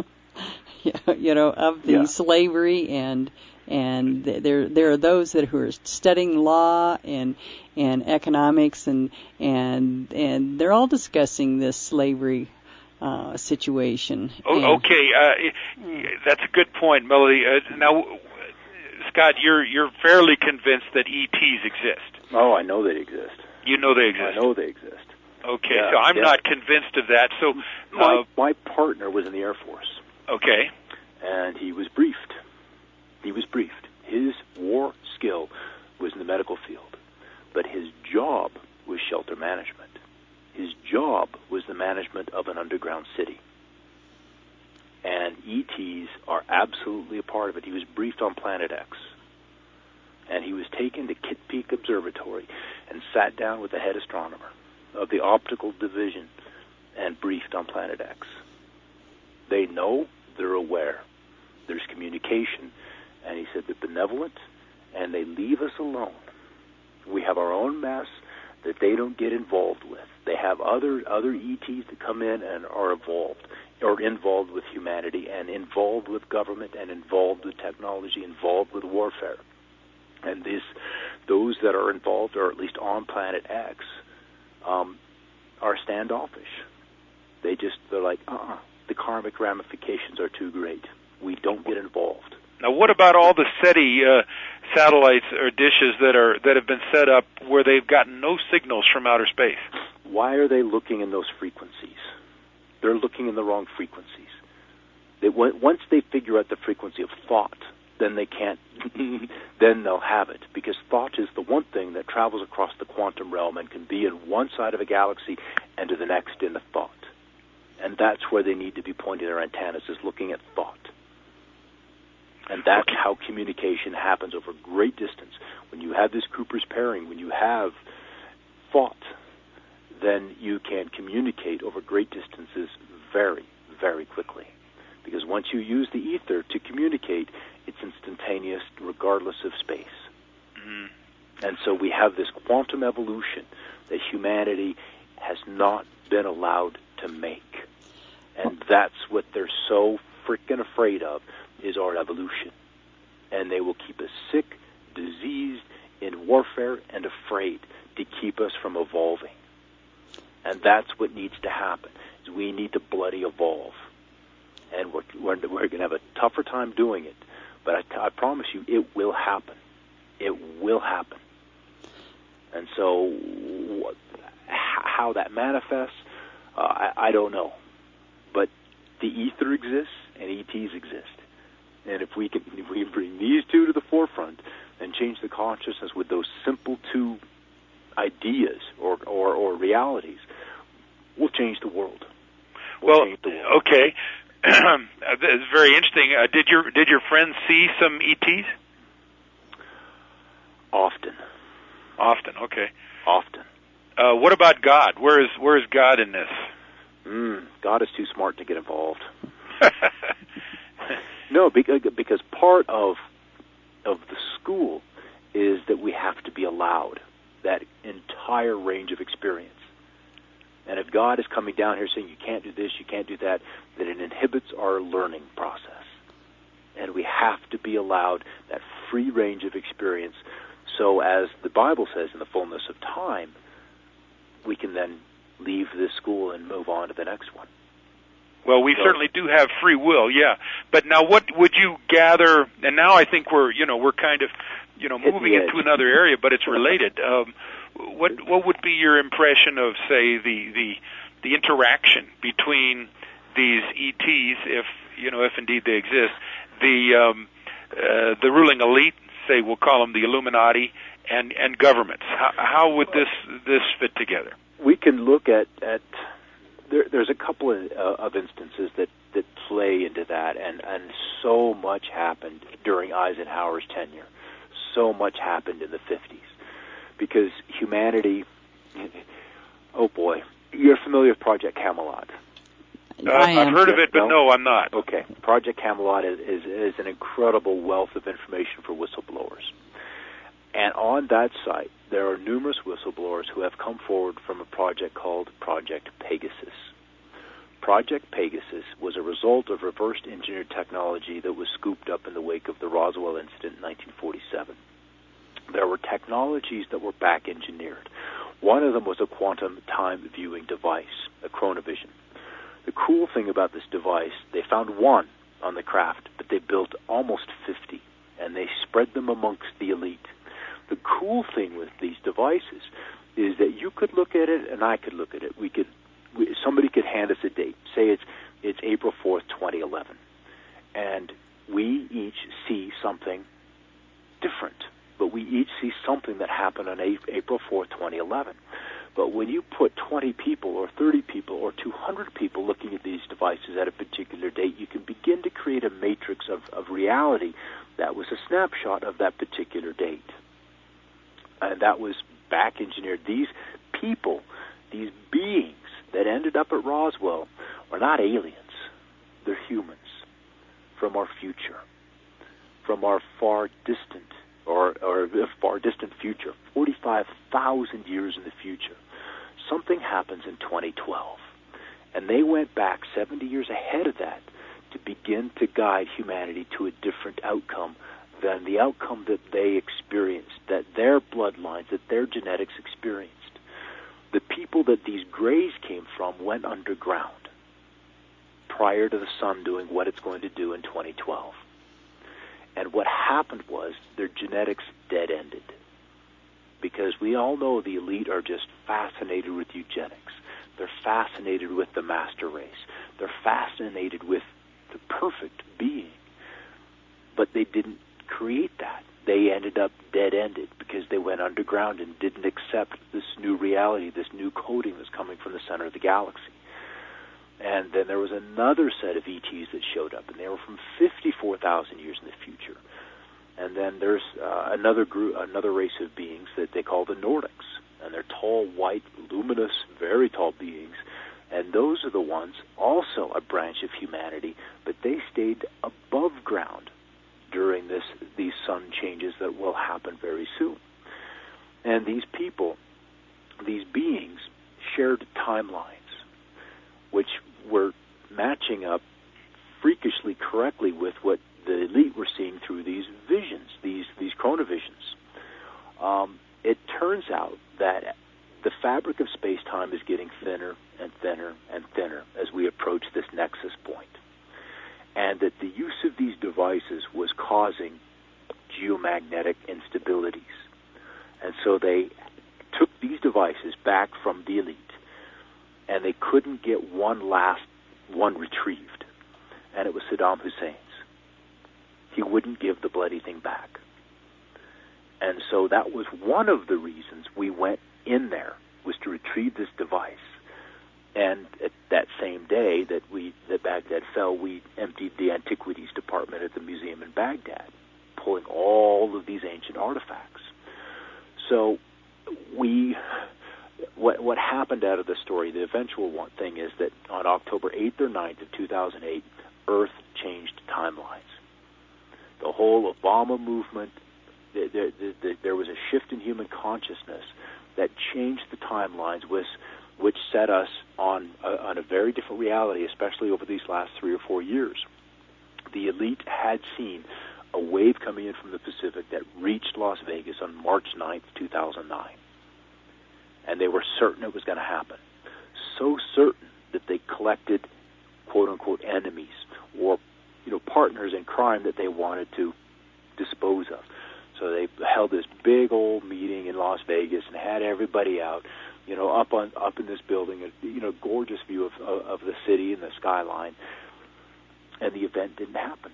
you know, of the yeah. slavery, and and there there are those that who are studying law and and economics, and and and they're all discussing this slavery Uh, situation. Oh, okay, uh, that's a good point, Melody. Uh, now, Scott, you're you're fairly convinced that E Ts exist. Oh, I know they exist. You know they exist. I know they exist. Okay, yeah, so I'm yeah. not convinced of that. So, uh, my my partner was in the Air Force. Okay, and he was briefed. He was briefed. His war skill was in the medical field, but his job was shelter management. His job was the management of an underground city. And E Ts are absolutely a part of it. He was briefed on Planet X. And he was taken to Kitt Peak Observatory and sat down with the head astronomer of the optical division and briefed on Planet X. They know, they're aware. There's communication. And he said they're benevolent, and they leave us alone. We have our own mass that they don't get involved with. They have other other E Ts that come in and are involved, or involved with humanity, and involved with government, and involved with technology, involved with warfare. And this, those that are involved, or at least on Planet X, um, are standoffish. They just, they're like, uh-uh, the karmic ramifications are too great. We don't get involved. Now, what about all the SETI uh, satellites or dishes that are that have been set up where they've gotten no signals from outer space? Why are they looking in those frequencies? They're looking in the wrong frequencies. They, once they figure out the frequency of thought, then they can't, then they'll have it. Because thought is the one thing that travels across the quantum realm and can be in one side of a galaxy and to the next in a thought. And that's where they need to be pointing their antennas, is looking at thought. And that's okay. How communication happens over great distance. When you have this Cooper's pairing, when you have thought, then you can communicate over great distances very, very quickly. Because once you use the ether to communicate, it's instantaneous regardless of space. Mm-hmm. And so we have this quantum evolution that humanity has not been allowed to make. And that's what they're so freaking afraid of, is our evolution. And they will keep us sick, diseased, in warfare, and afraid to keep us from evolving. And that's what needs to happen, is we need to bloody evolve. And we're, we're, we're going to have a tougher time doing it. But I, I promise you, it will happen. It will happen. And so what, how that manifests, uh, I, I don't know. But the ether exists and E Ts exist. And if we can, if we can bring these two to the forefront and change the consciousness with those simple two ideas or, or, or realities, we'll change the world. We'll well, change the world. Okay. That's very interesting. Uh, did your did your friends see some E Ts? Often. Often. Okay. Often. Uh, what about God? Where is where is God in this? Mm, God is too smart to get involved. No, because, because part of of the school is that we have to be allowed that entire range of experience. And if God is coming down here saying you can't do this, you can't do that, then it inhibits our learning process. And we have to be allowed that free range of experience, so as the Bible says, in the fullness of time, we can then leave this school and move on to the next one. Well, we so, certainly do have free will, yeah. But now, what would you gather? And now I think we're, you know, we're kind of, you know, moving into another area, but it's related. Um, what what would be your impression of, say, the the the interaction between these E Ts, if you know, if indeed they exist, the um, uh, the ruling elite, say we'll call them the Illuminati, and and governments? How, how would this this fit together? We can look at at. There, there's a couple of, uh, of instances that, that play into that, and, and so much happened during Eisenhower's tenure. So much happened in the fifties. Because humanity, oh boy, you're familiar with Project Camelot. Uh, I've heard of it, but no? no, I'm not. Okay. Project Camelot is, is, is an incredible wealth of information for whistleblowers. And on that site, there are numerous whistleblowers who have come forward from a project called Project Pegasus. Project Pegasus was a result of reverse engineered technology that was scooped up in the wake of the Roswell incident in nineteen forty-seven. There were technologies that were back engineered. One of them was a quantum time viewing device, a chronovision. The cool thing about this device, they found one on the craft, but they built almost fifty, and they spread them amongst the elite. The cool thing with these devices is that you could look at it, and I could look at it. We could, we, somebody could hand us a date. Say it's it's April fourth, twenty eleven, and we each see something different. But we each see something that happened on April fourth, twenty eleven. But when you put twenty people, or thirty people, or two hundred people looking at these devices at a particular date, you can begin to create a matrix of, of reality that was a snapshot of that particular date. And that was back engineered. These people, these beings that ended up at Roswell, are not aliens. They're humans from our future, from our far distant or, or a far distant future, forty-five thousand years in the future, something happens in twenty twelve. And they went back seventy years ahead of that to begin to guide humanity to a different outcome than the outcome that they experienced, that their bloodlines, that their genetics experienced. The people that these grays came from went underground prior to the sun doing what it's going to do in twenty twelve. And what happened was their genetics dead-ended. Because we all know the elite are just fascinated with eugenics. They're fascinated with the master race. They're fascinated with the perfect being. But they didn't create that. They ended up dead-ended because they went underground and didn't accept this new reality, this new coding that's coming from the center of the galaxy. And then there was another set of E Ts that showed up, and they were from fifty-four thousand years in the future. And then there's uh, another group, another race of beings that they call the Nordics, and they're tall, white, luminous, very tall beings. And those are the ones, also a branch of humanity, but they stayed above ground during this these sun changes that will happen very soon. And these people, these beings, shared timelines, which were matching up freakishly correctly with what the elite were seeing through these visions, these these chronovisions. Um, it turns out that the fabric of space-time is getting thinner and thinner and thinner as we approach this nexus point, and that the use of these devices was causing geomagnetic instabilities. And so they took these devices back from the elite, and they couldn't get one last one retrieved, and it was Saddam Hussein's. He wouldn't give the bloody thing back. And so that was one of the reasons we went in there, was to retrieve this device. And at that same day that we that Baghdad fell, we emptied the antiquities department at the museum in Baghdad, pulling all of these ancient artifacts. So we... What what happened out of the story, the eventual one thing is that on October eighth or ninth of two thousand eight, Earth changed timelines. The whole Obama movement, there, there, there, there was a shift in human consciousness that changed the timelines, which, which set us on a, on a very different reality, especially over these last three or four years. The elite had seen a wave coming in from the Pacific that reached Las Vegas on March ninth, two thousand nine. And they were certain it was going to happen. So certain that they collected, quote-unquote, enemies or, you know, partners in crime that they wanted to dispose of. So they held this big old meeting in Las Vegas and had everybody out, you know, up on up in this building, a, you know, gorgeous view of, of, of the city and the skyline. And the event didn't happen.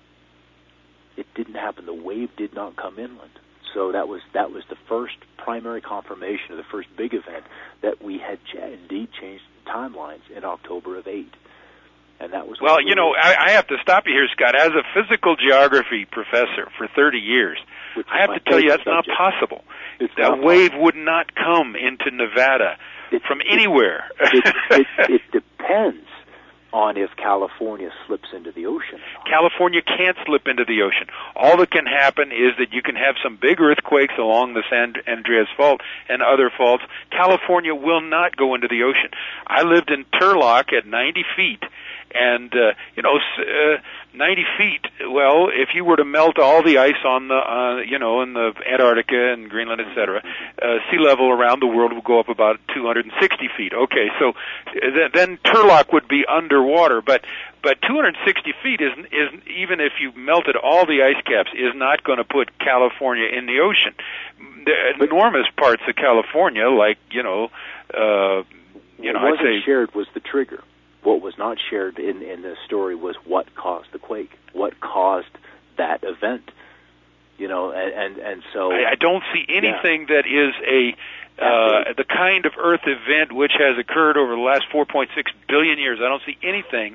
It didn't happen. The wave did not come inland. So that was that was the first primary confirmation of the first big event that we had ch- indeed changed the timelines in October of eight. And that was well, you know, I, I have to stop you here, Scott. As a physical geography professor for thirty years, I have to tell you that's subject. not possible. It's that not wave possible. would not come into Nevada it, from it, anywhere. It, it, it depends on if California slips into the ocean. California can't slip into the ocean. All that can happen is that you can have some big earthquakes along the San Andreas Fault and other faults. California will not go into the ocean. I lived in Turlock at ninety feet, and, uh, you know, uh, ninety feet, well, if you were to melt all the ice on the, uh, you know, in the Antarctica and Greenland, et cetera, uh, sea level around the world would go up about two hundred sixty feet. Okay, so th- then Turlock would be underwater, but but two hundred sixty feet is, is even if you melted all the ice caps, is not going to put California in the ocean. The enormous parts of California, like, you know, uh, you know, what I'd say wasn't shared was the trigger. What was not shared in, in the story was what caused the quake, what caused that event, you know, and and, and so... I, I don't see anything yeah. that is a uh, the kind of Earth event which has occurred over the last four point six billion years. I don't see anything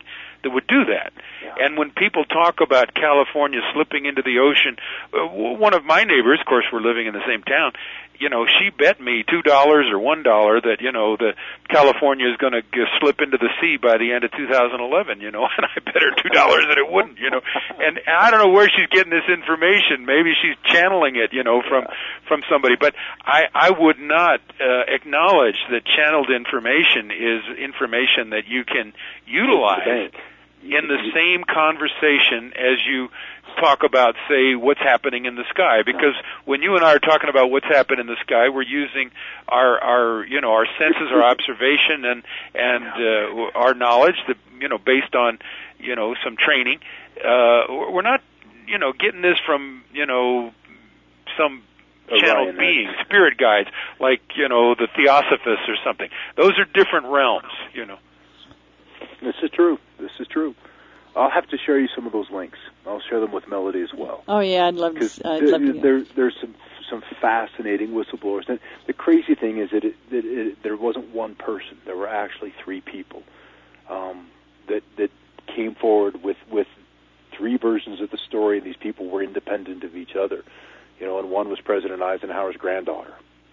that would do that. Yeah. And when people talk about California slipping into the ocean, uh, one of my neighbors, of course, we're living in the same town, you know, she bet me two dollars or one dollar that, you know, the California is going to slip into the sea by the end of two thousand eleven, you know, and I bet her two dollars that it wouldn't, you know. And I don't know where she's getting this information. Maybe she's channeling it, you know, from from somebody. But I, I would not uh, acknowledge that channeled information is information that you can utilize in the same conversation as you talk about, say, what's happening in the sky. Because when you and I are talking about what's happened in the sky, we're using our, our you know, our senses, our observation, and and uh, our knowledge, that, you know, based on, you know, some training. Uh, we're not, you know, getting this from, you know, some channeled Orion, beings, spirit guides, like, you know, the Theosophists or something. Those are different realms, you know. This is true. This is true. I'll have to share you some of those links. I'll share them with Melody as well. Oh yeah, I'd love to. I'd there, love to. There, there's some some fascinating whistleblowers. And the crazy thing is that, it, that it, there wasn't one person. There were actually three people um, that that came forward with with three versions of the story, and these people were independent of each other. You know, and one was President Eisenhower's granddaughter.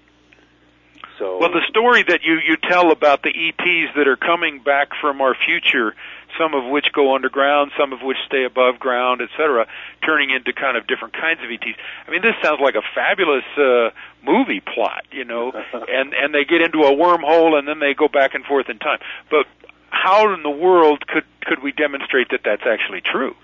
So, well, the story that you, you tell about the E Ts that are coming back from our future, some of which go underground, some of which stay above ground, et cetera, turning into kind of different kinds of E Ts. I mean, this sounds like a fabulous uh, movie plot, you know, and, and they get into a wormhole and then they go back and forth in time. But how in the world could, could we demonstrate that that's actually true?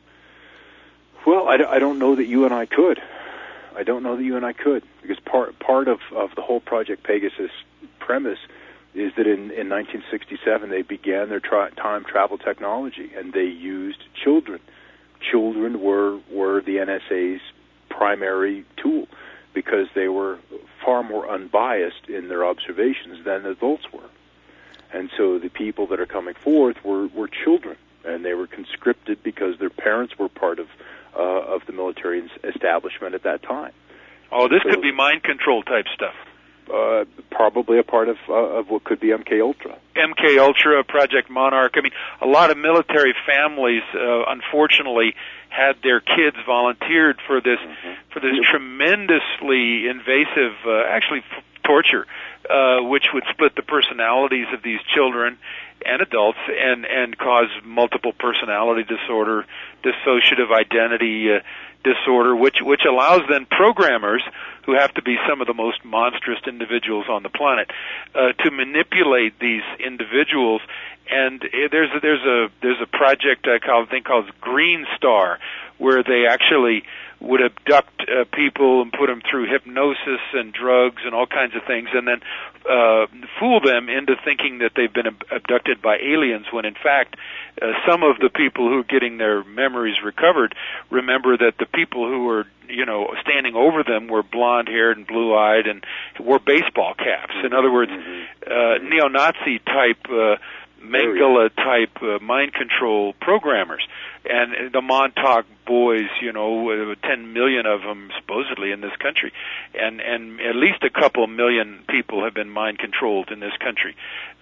Well, I, I don't know that you and I could. I don't know that you and I could, because part part of, of the whole Project Pegasus premise is that in, in nineteen sixty-seven they began their tra- time travel technology, and they used children. Children were were the N S A's primary tool, because they were far more unbiased in their observations than adults were. And so the people that are coming forth were, were children, and they were conscripted because their parents were part of Uh, of the military establishment at that time. Oh, this so, could be mind control type stuff. Uh, probably a part of uh, of what could be M K Ultra. M K Ultra, Project Monarch. I mean, a lot of military families, uh, unfortunately, had their kids volunteered for this mm-hmm. for this tremendously invasive, uh, actually f- torture, uh, which would split the personalities of these children and adults, and and cause multiple personality disorder, dissociative identity uh, disorder, which which allows then programmers, who have to be some of the most monstrous individuals on the planet, uh, to manipulate these individuals. And there's a, there's a there's a project I call I think called Green Star, where they actually would abduct uh, people and put them through hypnosis and drugs and all kinds of things, and then uh, fool them into thinking that they've been ab- abducted by aliens, when in fact uh, some of the people who are getting their memories recovered remember that the people who were, you know, standing over them were blonde-haired and blue-eyed and wore baseball caps. In other words, uh, neo-Nazi type, uh, Mengele type uh, mind control programmers. And the Montauk boys, you know, ten million of them supposedly in this country, and and at least a couple million people have been mind controlled in this country.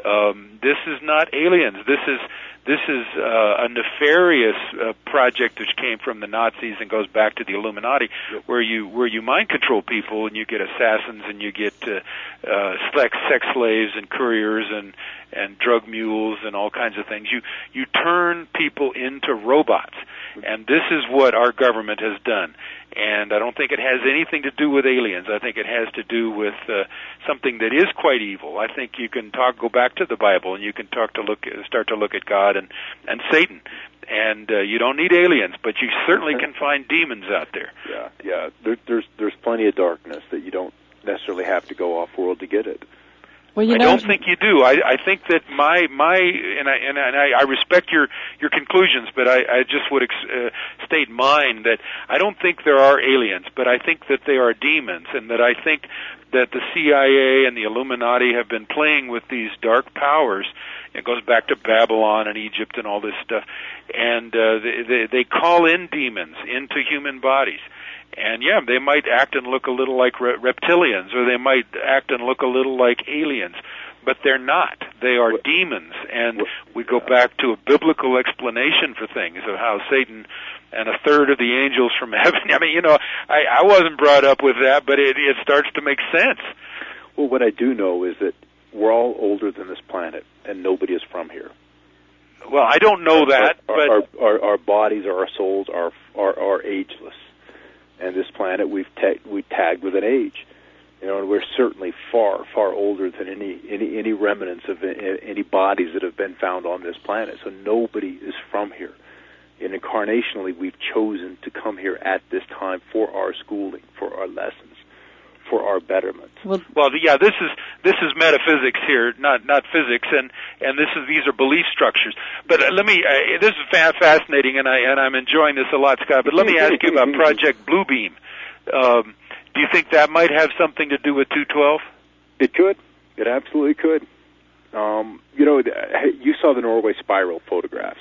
Um, this is not aliens. This is this is uh, a nefarious uh, project which came from the Nazis and goes back to the Illuminati, where you where you mind control people and you get assassins and you get uh, uh, sex sex slaves and couriers and and drug mules and all kinds of things. You you turn people into robots, and this is what our government has done. And I don't think it has anything to do with aliens. I think it has to do with uh, something that is quite evil. I think you can talk, go back to the Bible, and you can talk to look, start to look at God and and Satan. And uh, you don't need aliens, but you certainly can find demons out there. Yeah, yeah. There, there's there's plenty of darkness that you don't necessarily have to go off world to get it. Well, you I know, don't think you do. I, I think that my my and I and I, I respect your your conclusions, but I, I just would ex, uh, state mine that I don't think there are aliens, but I think that they are demons, and that I think that the C I A and the Illuminati have been playing with these dark powers. It goes back to Babylon and Egypt and all this stuff, and uh, they, they they call in demons into human bodies. And yeah, they might act and look a little like re- reptilians, or they might act and look a little like aliens. but they're not. They are demons, and we go back to a biblical explanation for things of how Satan and a third of the angels from heaven. I mean, you know, I, I wasn't brought up with that, but it, it starts to make sense. Well, what I do know is that we're all older than this planet, and nobody is from here. Well, I don't know that, our, but our, our, our bodies, our souls are are, are ageless, and this planet we've ta- we tagged with an age. You know, and we're certainly far, far older than any any any remnants of any bodies that have been found on this planet. So nobody is from here. And incarnationally, we've chosen to come here at this time for our schooling, for our lessons, for our betterment. Well, well, yeah, this is this is metaphysics here, not not physics, and and this is these are belief structures. But uh, let me, uh, this is fa- fascinating, and I and I'm enjoying this a lot, Scott. But let me ask you about Project Bluebeam. Um, do you think that might have something to do with two twelve? It could. It absolutely could. Um, you know, you saw the Norway spiral photographs.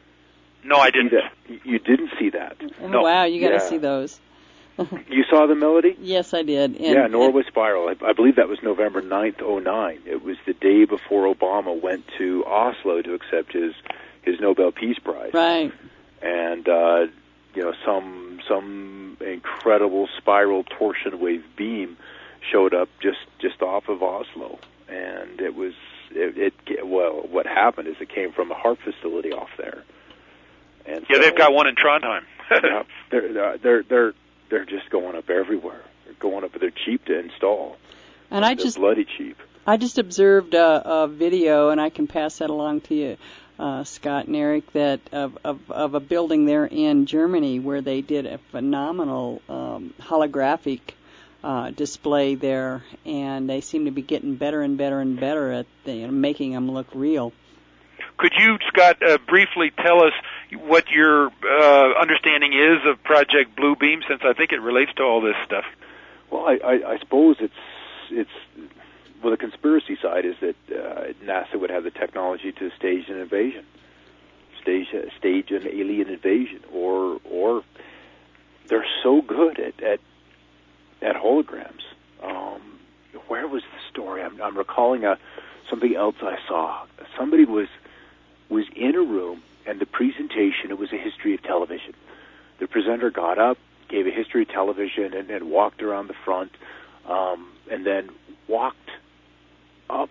No, I didn't. You didn't see that. Oh, no. Wow, you got to Yeah. see those. You saw the Melody? Yes, I did. And, yeah, Norway Spiral. I, I believe that was November ninth, oh nine. It was the day before Obama went to Oslo to accept his his Nobel Peace Prize. Right. And uh, you know, some some incredible spiral torsion wave beam showed up just just off of Oslo, and it was it, it well. What happened is it came from a heart facility off there. And yeah, so, they've got one in Trondheim. yeah, they're they're they're they're just going up everywhere. They're going up. They're cheap to install. And I they're just bloody cheap. I just observed a, a video, and I can pass that along to you, uh, Scott and Eric, that of, of of a building there in Germany where they did a phenomenal um, holographic uh, display there, and they seem to be getting better and better and better at the, you know, making them look real. Could you, Scott, uh, briefly tell us what your uh, understanding is of Project Bluebeam, since I think it relates to all this stuff? Well, I, I, I suppose it's it's well, the conspiracy side is that uh, NASA would have the technology to stage an invasion, stage stage an alien invasion, or or they're so good at at, at holograms. Um, where was the story? I'm, I'm recalling a something else I saw. Somebody was. was in a room, and the presentation, it was a history of television. The presenter got up, gave a history of television, and then walked around the front, um, and then walked up,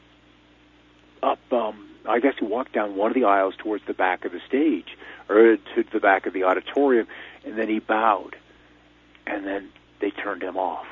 up, um, I guess he walked down one of the aisles towards the back of the stage, or to the back of the auditorium, and then he bowed, and then they turned him off.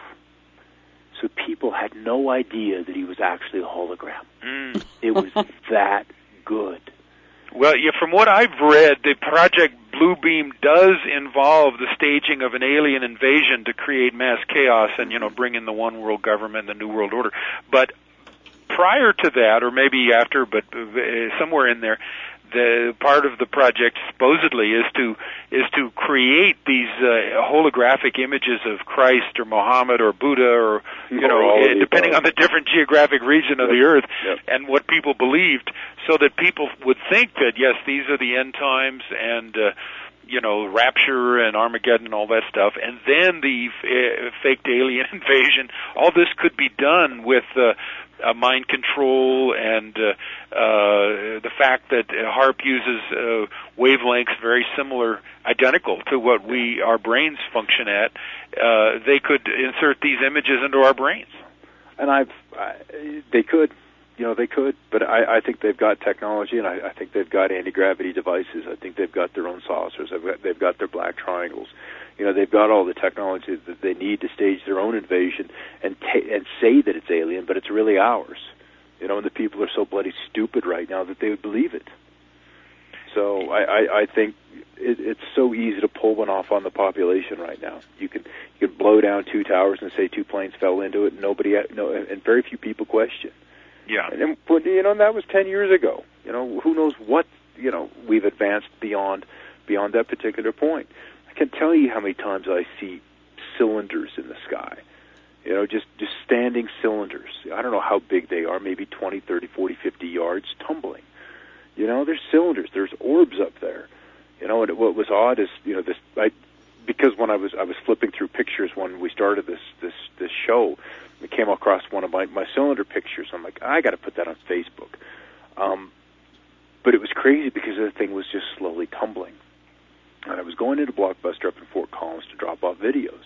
So people had no idea that he was actually a hologram. Mm. It was that good. Well, yeah, from what I've read, the Project Bluebeam does involve the staging of an alien invasion to create mass chaos and, you know, bring in the one world government and the new world order. But prior to that, or maybe after, but somewhere in there, the part of the project supposedly is to is to create these uh, holographic images of Christ or Muhammad or Buddha or you know uh, depending on the different geographic region of yep. the earth yep. and what people believed, so that people would think that yes, these are the end times and uh, you know rapture and Armageddon and all that stuff, and then the uh, faked alien invasion. All this could be done with uh, Uh, mind control and uh, uh, the fact that HAARP uses uh, wavelengths very similar, identical to what we our brains function at. Uh, they could insert these images into our brains. And I've, I, they could, you know, they could, but I, I think they've got technology, and I, I think they've got anti-gravity devices. I think they've got their own saucers. They've got, they've got their black triangles. You know, they've got all the technology that they need to stage their own invasion and ta- and say that it's alien, but it's really ours. You know, and the people are so bloody stupid right now that they would believe it. So I, I, I think it, it's so easy to pull one off on the population right now. You can you can blow down two towers and say two planes fell into it, and nobody, no, and very few people question. Yeah, and then, you know, and that was ten years ago. You know, who knows what you know we've advanced beyond beyond that particular point. I can't tell you how many times I see cylinders in the sky, you know, just, just standing cylinders. I don't know how big they are, maybe twenty, thirty, forty, fifty yards, tumbling. You know, there's cylinders, there's orbs up there. You know, and what was odd is, you know, this, I, because when I was, I was flipping through pictures when we started this, this, this show, it came across one of my, my cylinder pictures. I'm like, I got to put that on Facebook. Um, but it was crazy because the thing was just slowly tumbling. And I was going into Blockbuster up in Fort Collins to drop off videos.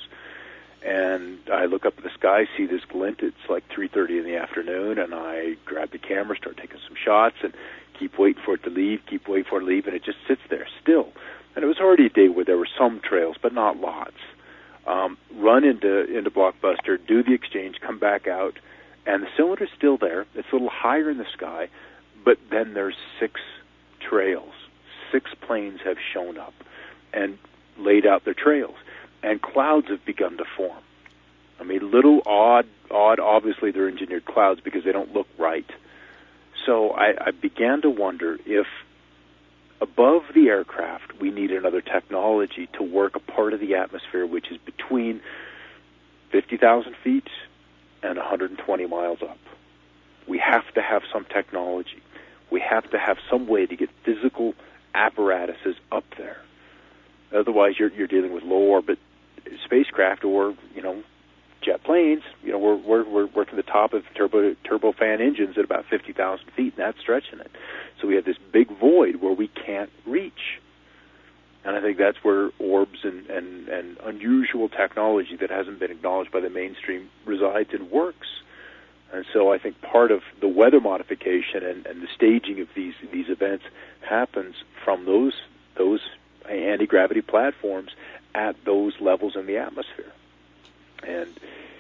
And I look up at the sky, see this glint. It's like three thirty in the afternoon, and I grab the camera, start taking some shots, and keep waiting for it to leave, keep waiting for it to leave, and it just sits there still. And it was already a day where there were some trails, but not lots. Um, run into into Blockbuster, do the exchange, come back out, and the cylinder's still there. It's a little higher in the sky, but then there's six trails. Six planes have shown up and laid out their trails, and clouds have begun to form. I mean, little odd, odd, obviously they're engineered clouds because they don't look right. So I, I began to wonder if above the aircraft we need another technology to work a part of the atmosphere which is between fifty thousand feet and one hundred twenty miles up. We have to have some technology. We have to have some way to get physical apparatuses up there. Otherwise, you're you're dealing with low orbit spacecraft or you know jet planes. You know we're we're we're working the top of turbo turbofan engines at about fifty thousand feet, and that's stretching it. So we have this big void where we can't reach. And I think that's where orbs and, and, and unusual technology that hasn't been acknowledged by the mainstream resides and works. And so I think part of the weather modification and, and the staging of these these events happens from those those anti-gravity platforms at those levels in the atmosphere. And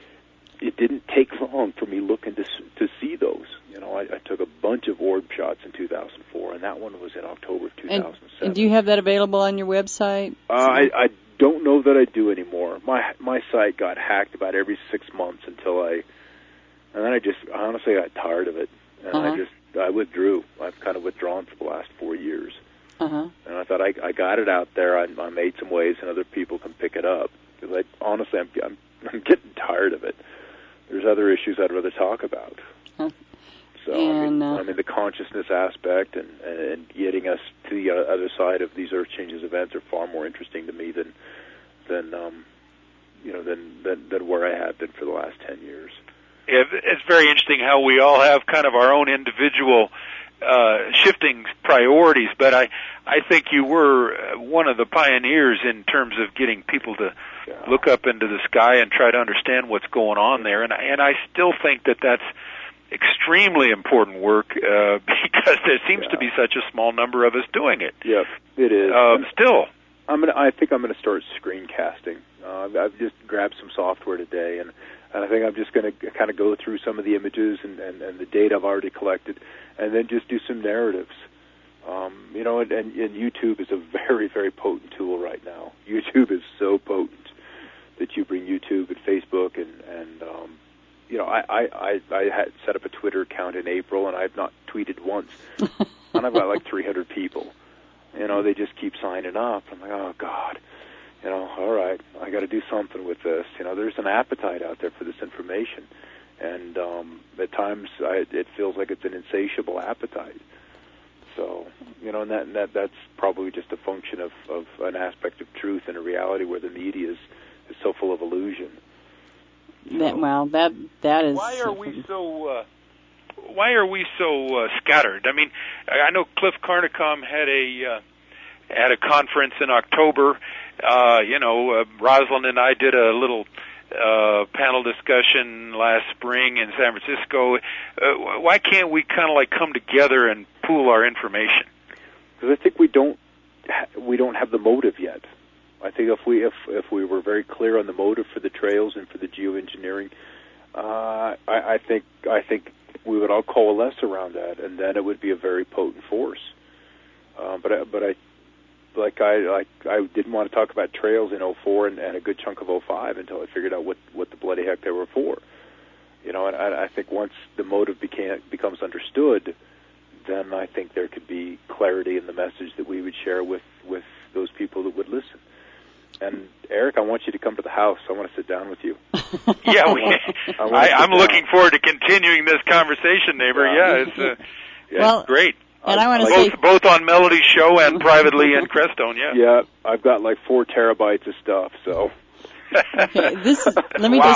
it didn't take long for me looking to to see those. You know, I, I took a bunch of orb shots in two thousand four, and that one was in October of two thousand seven. And, and do you have that available on your website? Uh, I, I don't know that I do anymore. My my site got hacked about every six months until I, and then I just honestly got tired of it, and uh-huh. I just I withdrew. I've kind of withdrawn for the last four years. Uh-huh. And I thought I, I got it out there. I, I made some ways, and other people can pick it up. Because I honestly, I'm, I'm I'm getting tired of it. There's other issues I'd rather talk about. Huh. So and, I mean, uh, I mean, the consciousness aspect and, and getting us to the other side of these Earth changes events are far more interesting to me than than um, you know than, than than where I have been for the last ten years. Yeah, it's very interesting how we all have kind of our own individual uh, shifting priorities, but I I think you were one of the pioneers in terms of getting people to yeah. look up into the sky and try to understand what's going on there, and and I still think that that's extremely important work uh, because there seems yeah. to be such a small number of us doing it. Yep, it is. Uh, still, I'm gonna. I think I'm gonna start screencasting. Uh, I've just grabbed some software today, and, and I think I'm just gonna kind of go through some of the images and, and, and the data I've already collected, and then just do some narratives. Um, you know, and, and, and YouTube is a very, very potent tool right now. YouTube is so potent that you bring YouTube and Facebook and and um, you know, I, I, I, I had set up a Twitter account in April, and I've not tweeted once. And I've got like three hundred people. You know, they just keep signing up. I'm like, oh, God. You know, all right, I got to do something with this. You know, there's an appetite out there for this information. And um, at times I, it feels like it's an insatiable appetite. So, you know, and, that, and that that's probably just a function of, of an aspect of truth and a reality where the media is, is so full of illusion. That, well, that that is. Why are we so? Uh, why are we so uh, scattered? I mean, I know Cliff Carnicom had a uh, had a conference in October. Uh, you know, uh, Rosalind and I did a little uh, panel discussion last spring in San Francisco. Uh, why can't we kind of like come together and pool our information? Because I think we don't ha- we don't have the motive yet. I think if we if if we were very clear on the motive for the trails and for the geoengineering, uh, I, I think I think we would all coalesce around that, and then it would be a very potent force. Uh, but I, but I like I like I didn't want to talk about trails in oh four and, and a good chunk of oh five until I figured out what what the bloody heck they were for. You know, and I, I think once the motive became becomes understood, then I think there could be clarity in the message that we would share with with those people that would listen. And Eric, I want you to come to the house. I want to sit down with you. Yeah, we, I, I I'm down. looking forward to continuing this conversation, neighbor. Yeah, yeah it's, uh, yeah, well, it's great. And I, I want to both, say both on Melody's show and privately in Crestone. Yeah. Yeah, I've got like four terabytes of stuff. So. Okay, this is, let me wow. just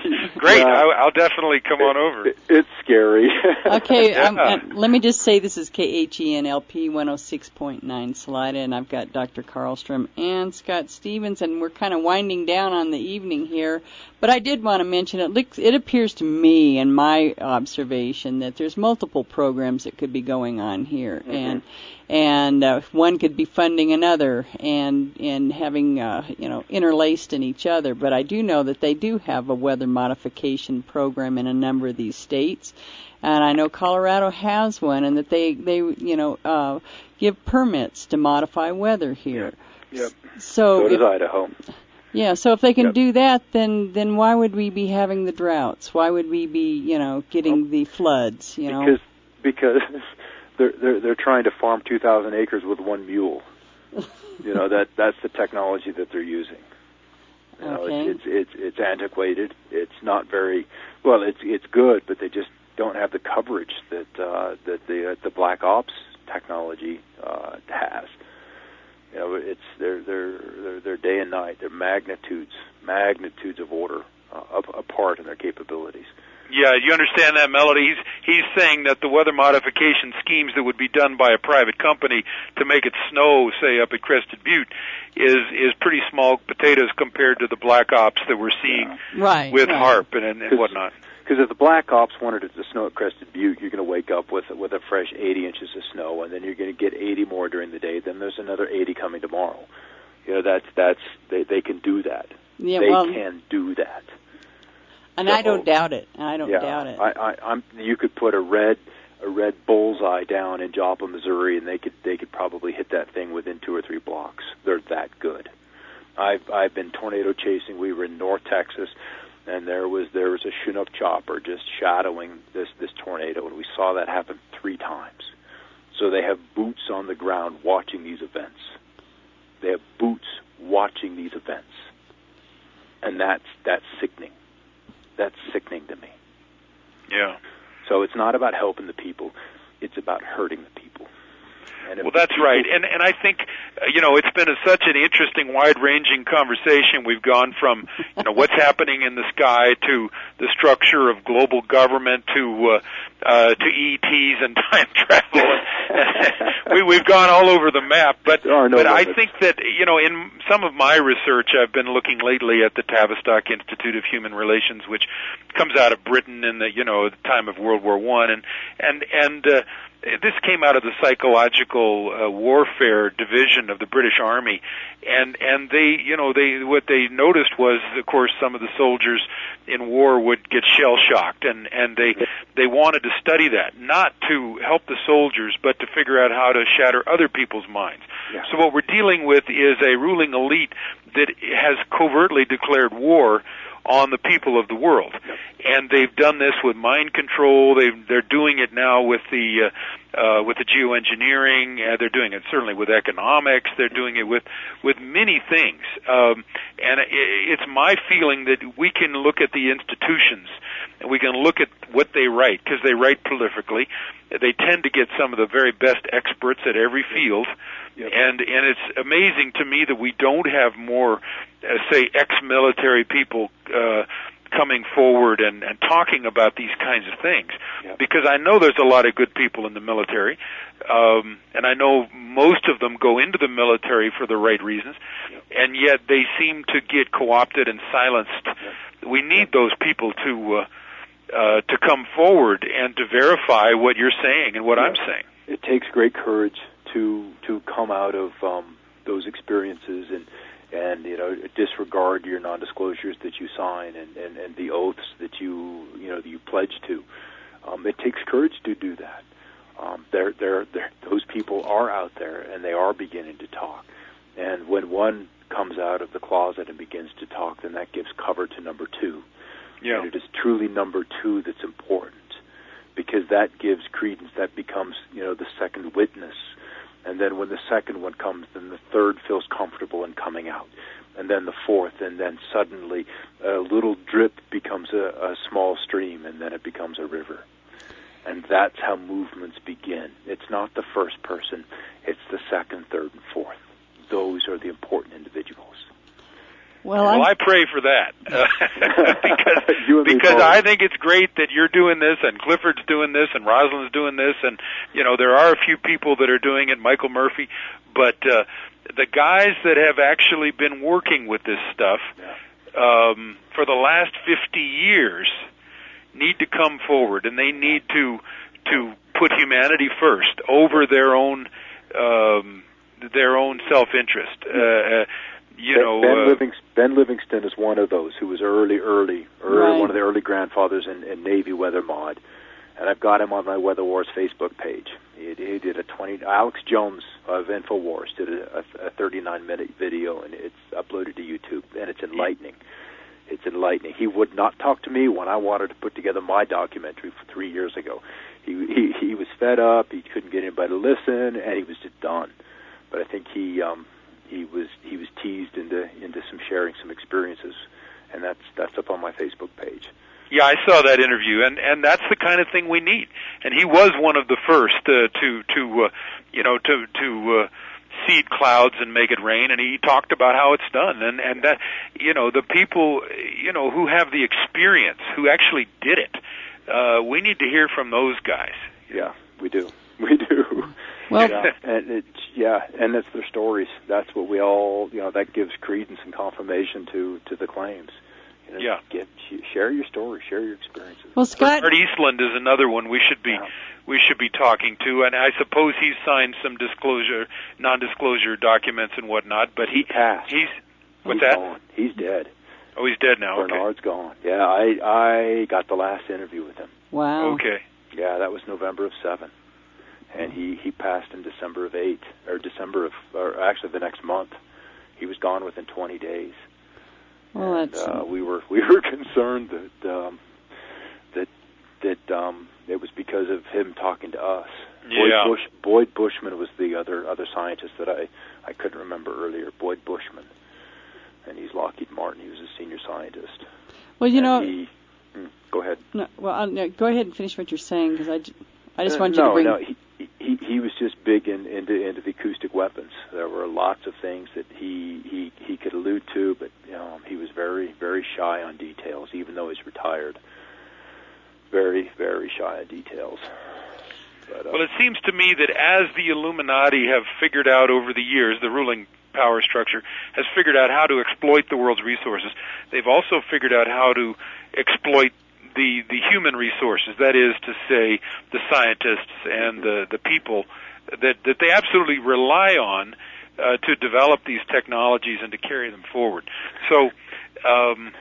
Great. Well, I, I'll definitely come on over. It, it's scary. Okay, Yeah. um, uh, let me just say this is K H E N L P one oh six point nine Salida, and I've got Doctor Karlstrom and Scott Stevens, and we're kind of winding down on the evening here. But I did want to mention, it, looks, it appears to me, in my observation, that there's multiple programs that could be going on here, mm-hmm. and and uh, one could be funding another, and and having uh, you know interlaced in each other. But I do know that they do have a weather modification program in a number of these states, and I know Colorado has one, and that they they you know uh, give permits to modify weather here. Yep. So, so does if, Idaho. Yeah, so if they can yep. do that, then then why would we be having the droughts? Why would we be you know getting well, the floods? You know, because because they're they're they're trying to farm two thousand acres with one mule. You know that that's the technology that they're using. You know, okay. it's, it's it's it's antiquated. It's not very well. It's it's good, but they just don't have the coverage that uh, that the uh, the Black Ops technology uh, has. You know, it's they're they're they're, they're day and night. They're magnitudes magnitudes of order uh, up, apart in their capabilities. Yeah, you understand that, Melody. He's he's saying that the weather modification schemes that would be done by a private company to make it snow, say up at Crested Butte, is is pretty small potatoes compared to the Black Ops that we're seeing right, with right. HARP and, and, and whatnot. Because if the Black Ops wanted it to snow at Crested Butte, you're going to wake up with with a fresh eighty inches of snow, and then you're going to get eighty more during the day. Then there's another eighty coming tomorrow. You know, that's that's they they can do that. Yeah, they well, can do that. And so, I don't doubt it. I don't yeah, doubt it. I, I, I'm. You could put a red a red bullseye down in Joplin, Missouri, and they could they could probably hit that thing within two or three blocks. They're that good. I've I've been tornado chasing. We were in North Texas. And there was there was a Chinook chopper just shadowing this, this tornado, and we saw that happen three times. So they have boots on the ground watching these events. They have boots watching these events, and that's that's sickening. That's sickening to me. Yeah. So it's not about helping the people; it's about hurting the people. Well, that's people, right, and and I think uh, you know it's been a, such an interesting, wide-ranging conversation. We've gone from you know what's happening in the sky to the structure of global government to uh, uh, to E Ts and time travel. we we've gone all over the map, but no but limits. I think that you know in some of my research, I've been looking lately at the Tavistock Institute of Human Relations, which comes out of Britain in the you know the time of World War One, and and and. Uh, This came out of the psychological uh, warfare division of the British Army, and and they, you know, they what they noticed was, of course, some of the soldiers in war would get shell shocked, and and they they wanted to study that, not to help the soldiers, but to figure out how to shatter other people's minds. Yeah. So what we're dealing with is a ruling elite that has covertly declared war on the people of the world, and they've done this with mind control. They they're doing it now with the uh, uh, with the geoengineering. Uh, they're doing it certainly with economics. They're doing it with with many things. Um, and it, it's my feeling that we can look at the institutions and we can look at what they write, because they write prolifically. They tend to get some of the very best experts at every field. Yep. And and it's amazing to me that we don't have more, uh, say, ex-military people uh, coming forward and, and talking about these kinds of things. Yep. Because I know there's a lot of good people in the military, um, and I know most of them go into the military for the right reasons, yep. and yet they seem to get co-opted and silenced. Yep. We need yep. those people to uh, uh, to come forward and to verify what you're saying and what yep. I'm saying. It takes great courage to to come out of um, those experiences and and you know disregard your non-disclosures that you sign and, and, and the oaths that you you know that you pledge to. Um, it takes courage to do that. Um, they're, they're, they're, those people are out there and they are beginning to talk. And when one comes out of the closet and begins to talk, then that gives cover to number two. Yeah. And it is truly number two that's important, because that gives credence. That becomes you know the second witness. And then when the second one comes, then the third feels comfortable in coming out. And then the fourth, and then suddenly a little drip becomes a, a small stream, and then it becomes a river. And that's how movements begin. It's not the first person, it's the second, third, and fourth. Those are the important individuals. Well, well I pray for that. Uh, because because both. I think it's great that you're doing this and Clifford's doing this and Rosalind's doing this, and you know there are a few people that are doing it, Michael Murphy, but uh, the guys that have actually been working with this stuff um, for the last fifty years need to come forward, and they need to to put humanity first over their own um, their own self-interest. Uh, you ben, know, Ben, uh, Livingston, Ben Livingston is one of those who was early, early, early Right. one of the early grandfathers in, in Navy weather mod, and I've got him on my Weather Wars Facebook page. He, he did a twenty. Alex Jones of InfoWars did a, a, a thirty-nine minute video, and it's uploaded to YouTube, and it's enlightening. It's enlightening. He would not talk to me when I wanted to put together my documentary for three years ago. He he, he was fed up. He couldn't get anybody to listen, and he was just done. But I think he um, he was he was teased into into some sharing some experiences, and that's that's up on my Facebook page. Yeah, I saw that interview, and and that's the kind of thing we need. And he was one of the first uh, to to uh, you know to to uh, seed clouds and make it rain. And he talked about how it's done, and and that you know the people you know who have the experience, who actually did it. Uh, we need to hear from those guys. Yeah, we do. We do. Well, yeah, and it's yeah, and it's their stories. That's what we all you know. That gives credence and confirmation to to the claims. You know, Yeah. Get share your story, share your experiences. well, Scott. Bernard Eastland is another one we should be Yeah. we should be talking to, and I suppose he's signed some disclosure, non-disclosure documents and whatnot. But he passed. he's what's he's that? Gone. He's dead. Oh, he's dead now. Bernard's gone. Yeah, I I got the last interview with him. Wow. Okay. Okay. Yeah, that was November of seven, and he he passed in December of eight, or December of, or actually the next month. He was gone within twenty days. Well, And, that's uh, we were we were concerned that um, that that um, it was because of him talking to us. Yeah. Boyd, Bush, Boyd Bushman was the other other scientist that I, I couldn't remember earlier. Boyd Bushman, and he's Lockheed Martin. He was a senior scientist. well, you And know. he, hmm, go ahead. No, well, I'll, no, go ahead and finish what you're saying because I, j- I just want Uh, you no, to bring. No, he, he he was just big in, into into the acoustic weapons. There were lots of things that he he, he could allude to, but you know, he was very very shy on details, even though he's retired. Very very shy on details. But, uh, Well, it seems to me that as the Illuminati have figured out over the years, the ruling power structure has figured out how to exploit the world's resources. They've also figured out how to exploit the the human resources, that is to say, the scientists and the the people that that they absolutely rely on uh, to develop these technologies and to carry them forward. So, um,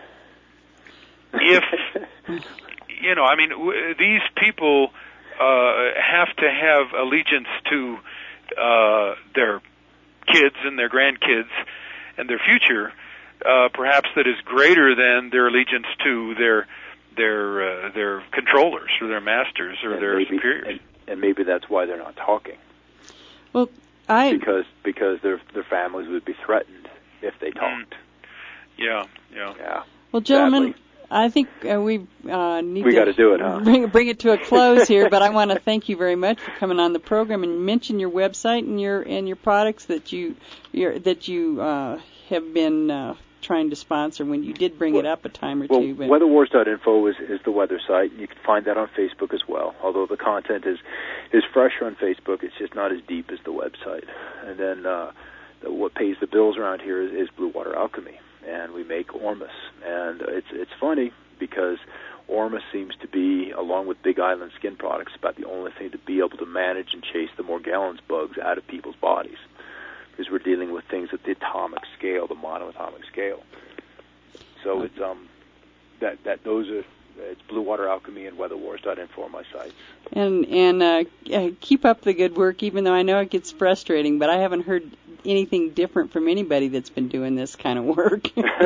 if you know, I mean, w- these people uh, have to have allegiance to uh, their kids and their grandkids and their future, uh, perhaps that is greater than their allegiance to their their uh, their controllers or their masters or and their maybe, superiors. and, and maybe that's why they're not talking, Well, I. because because their their families would be threatened if they talked. Yeah, yeah. Yeah. Well, gentlemen, Sadly. I think uh, we uh, need We to gotta do it, huh? bring, bring it to a close here. But I want to thank you very much for coming on the program and mention your website and your and your products that you your, that you uh, have been uh, trying to sponsor when you did bring Well, it up a time or Well, two. But weather wars dot info is, is the weather site. You can find that on Facebook as well. Although the content is is fresher on Facebook, it's just not as deep as the website. And then uh, the, what pays the bills around here is, is Blue Water Alchemy, and we make Ormus. And it's it's funny because Ormus seems to be, along with Big Island Skin Products, about the only thing to be able to manage and chase the Morgellons bugs out of people's bodies, because we're dealing with things at the atomic scale, the monoatomic scale. So it's um that that those are it's Blue Water Alchemy and weather wars dot info on my sites. and and uh, uh, keep up the good work. Even though I know it gets frustrating, but I haven't heard anything different from anybody that's been doing this kind of work.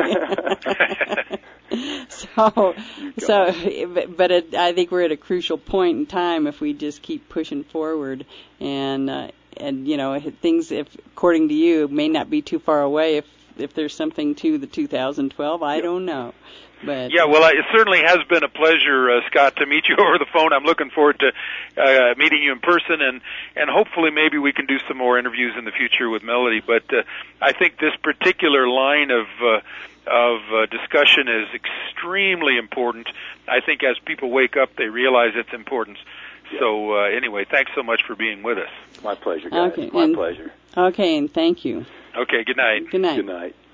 so, so, but it, I think we're at a crucial point in time if we just keep pushing forward, and uh, and you know things, if according to you, may not be too far away. If if there's something to the two thousand twelve, I don't know. But Yeah, well, it certainly has been a pleasure, uh, Scott, to meet you over the phone. I'm looking forward to uh, meeting you in person, and, and hopefully maybe we can do some more interviews in the future with Melody. But uh, I think this particular line of uh, of uh, discussion is extremely important. I think as people wake up, they realize its importance. Yeah. So uh, anyway, thanks so much for being with us. My pleasure, guys. Okay, My and, pleasure. Okay, and thank you. Okay, good night. Good night. Good night.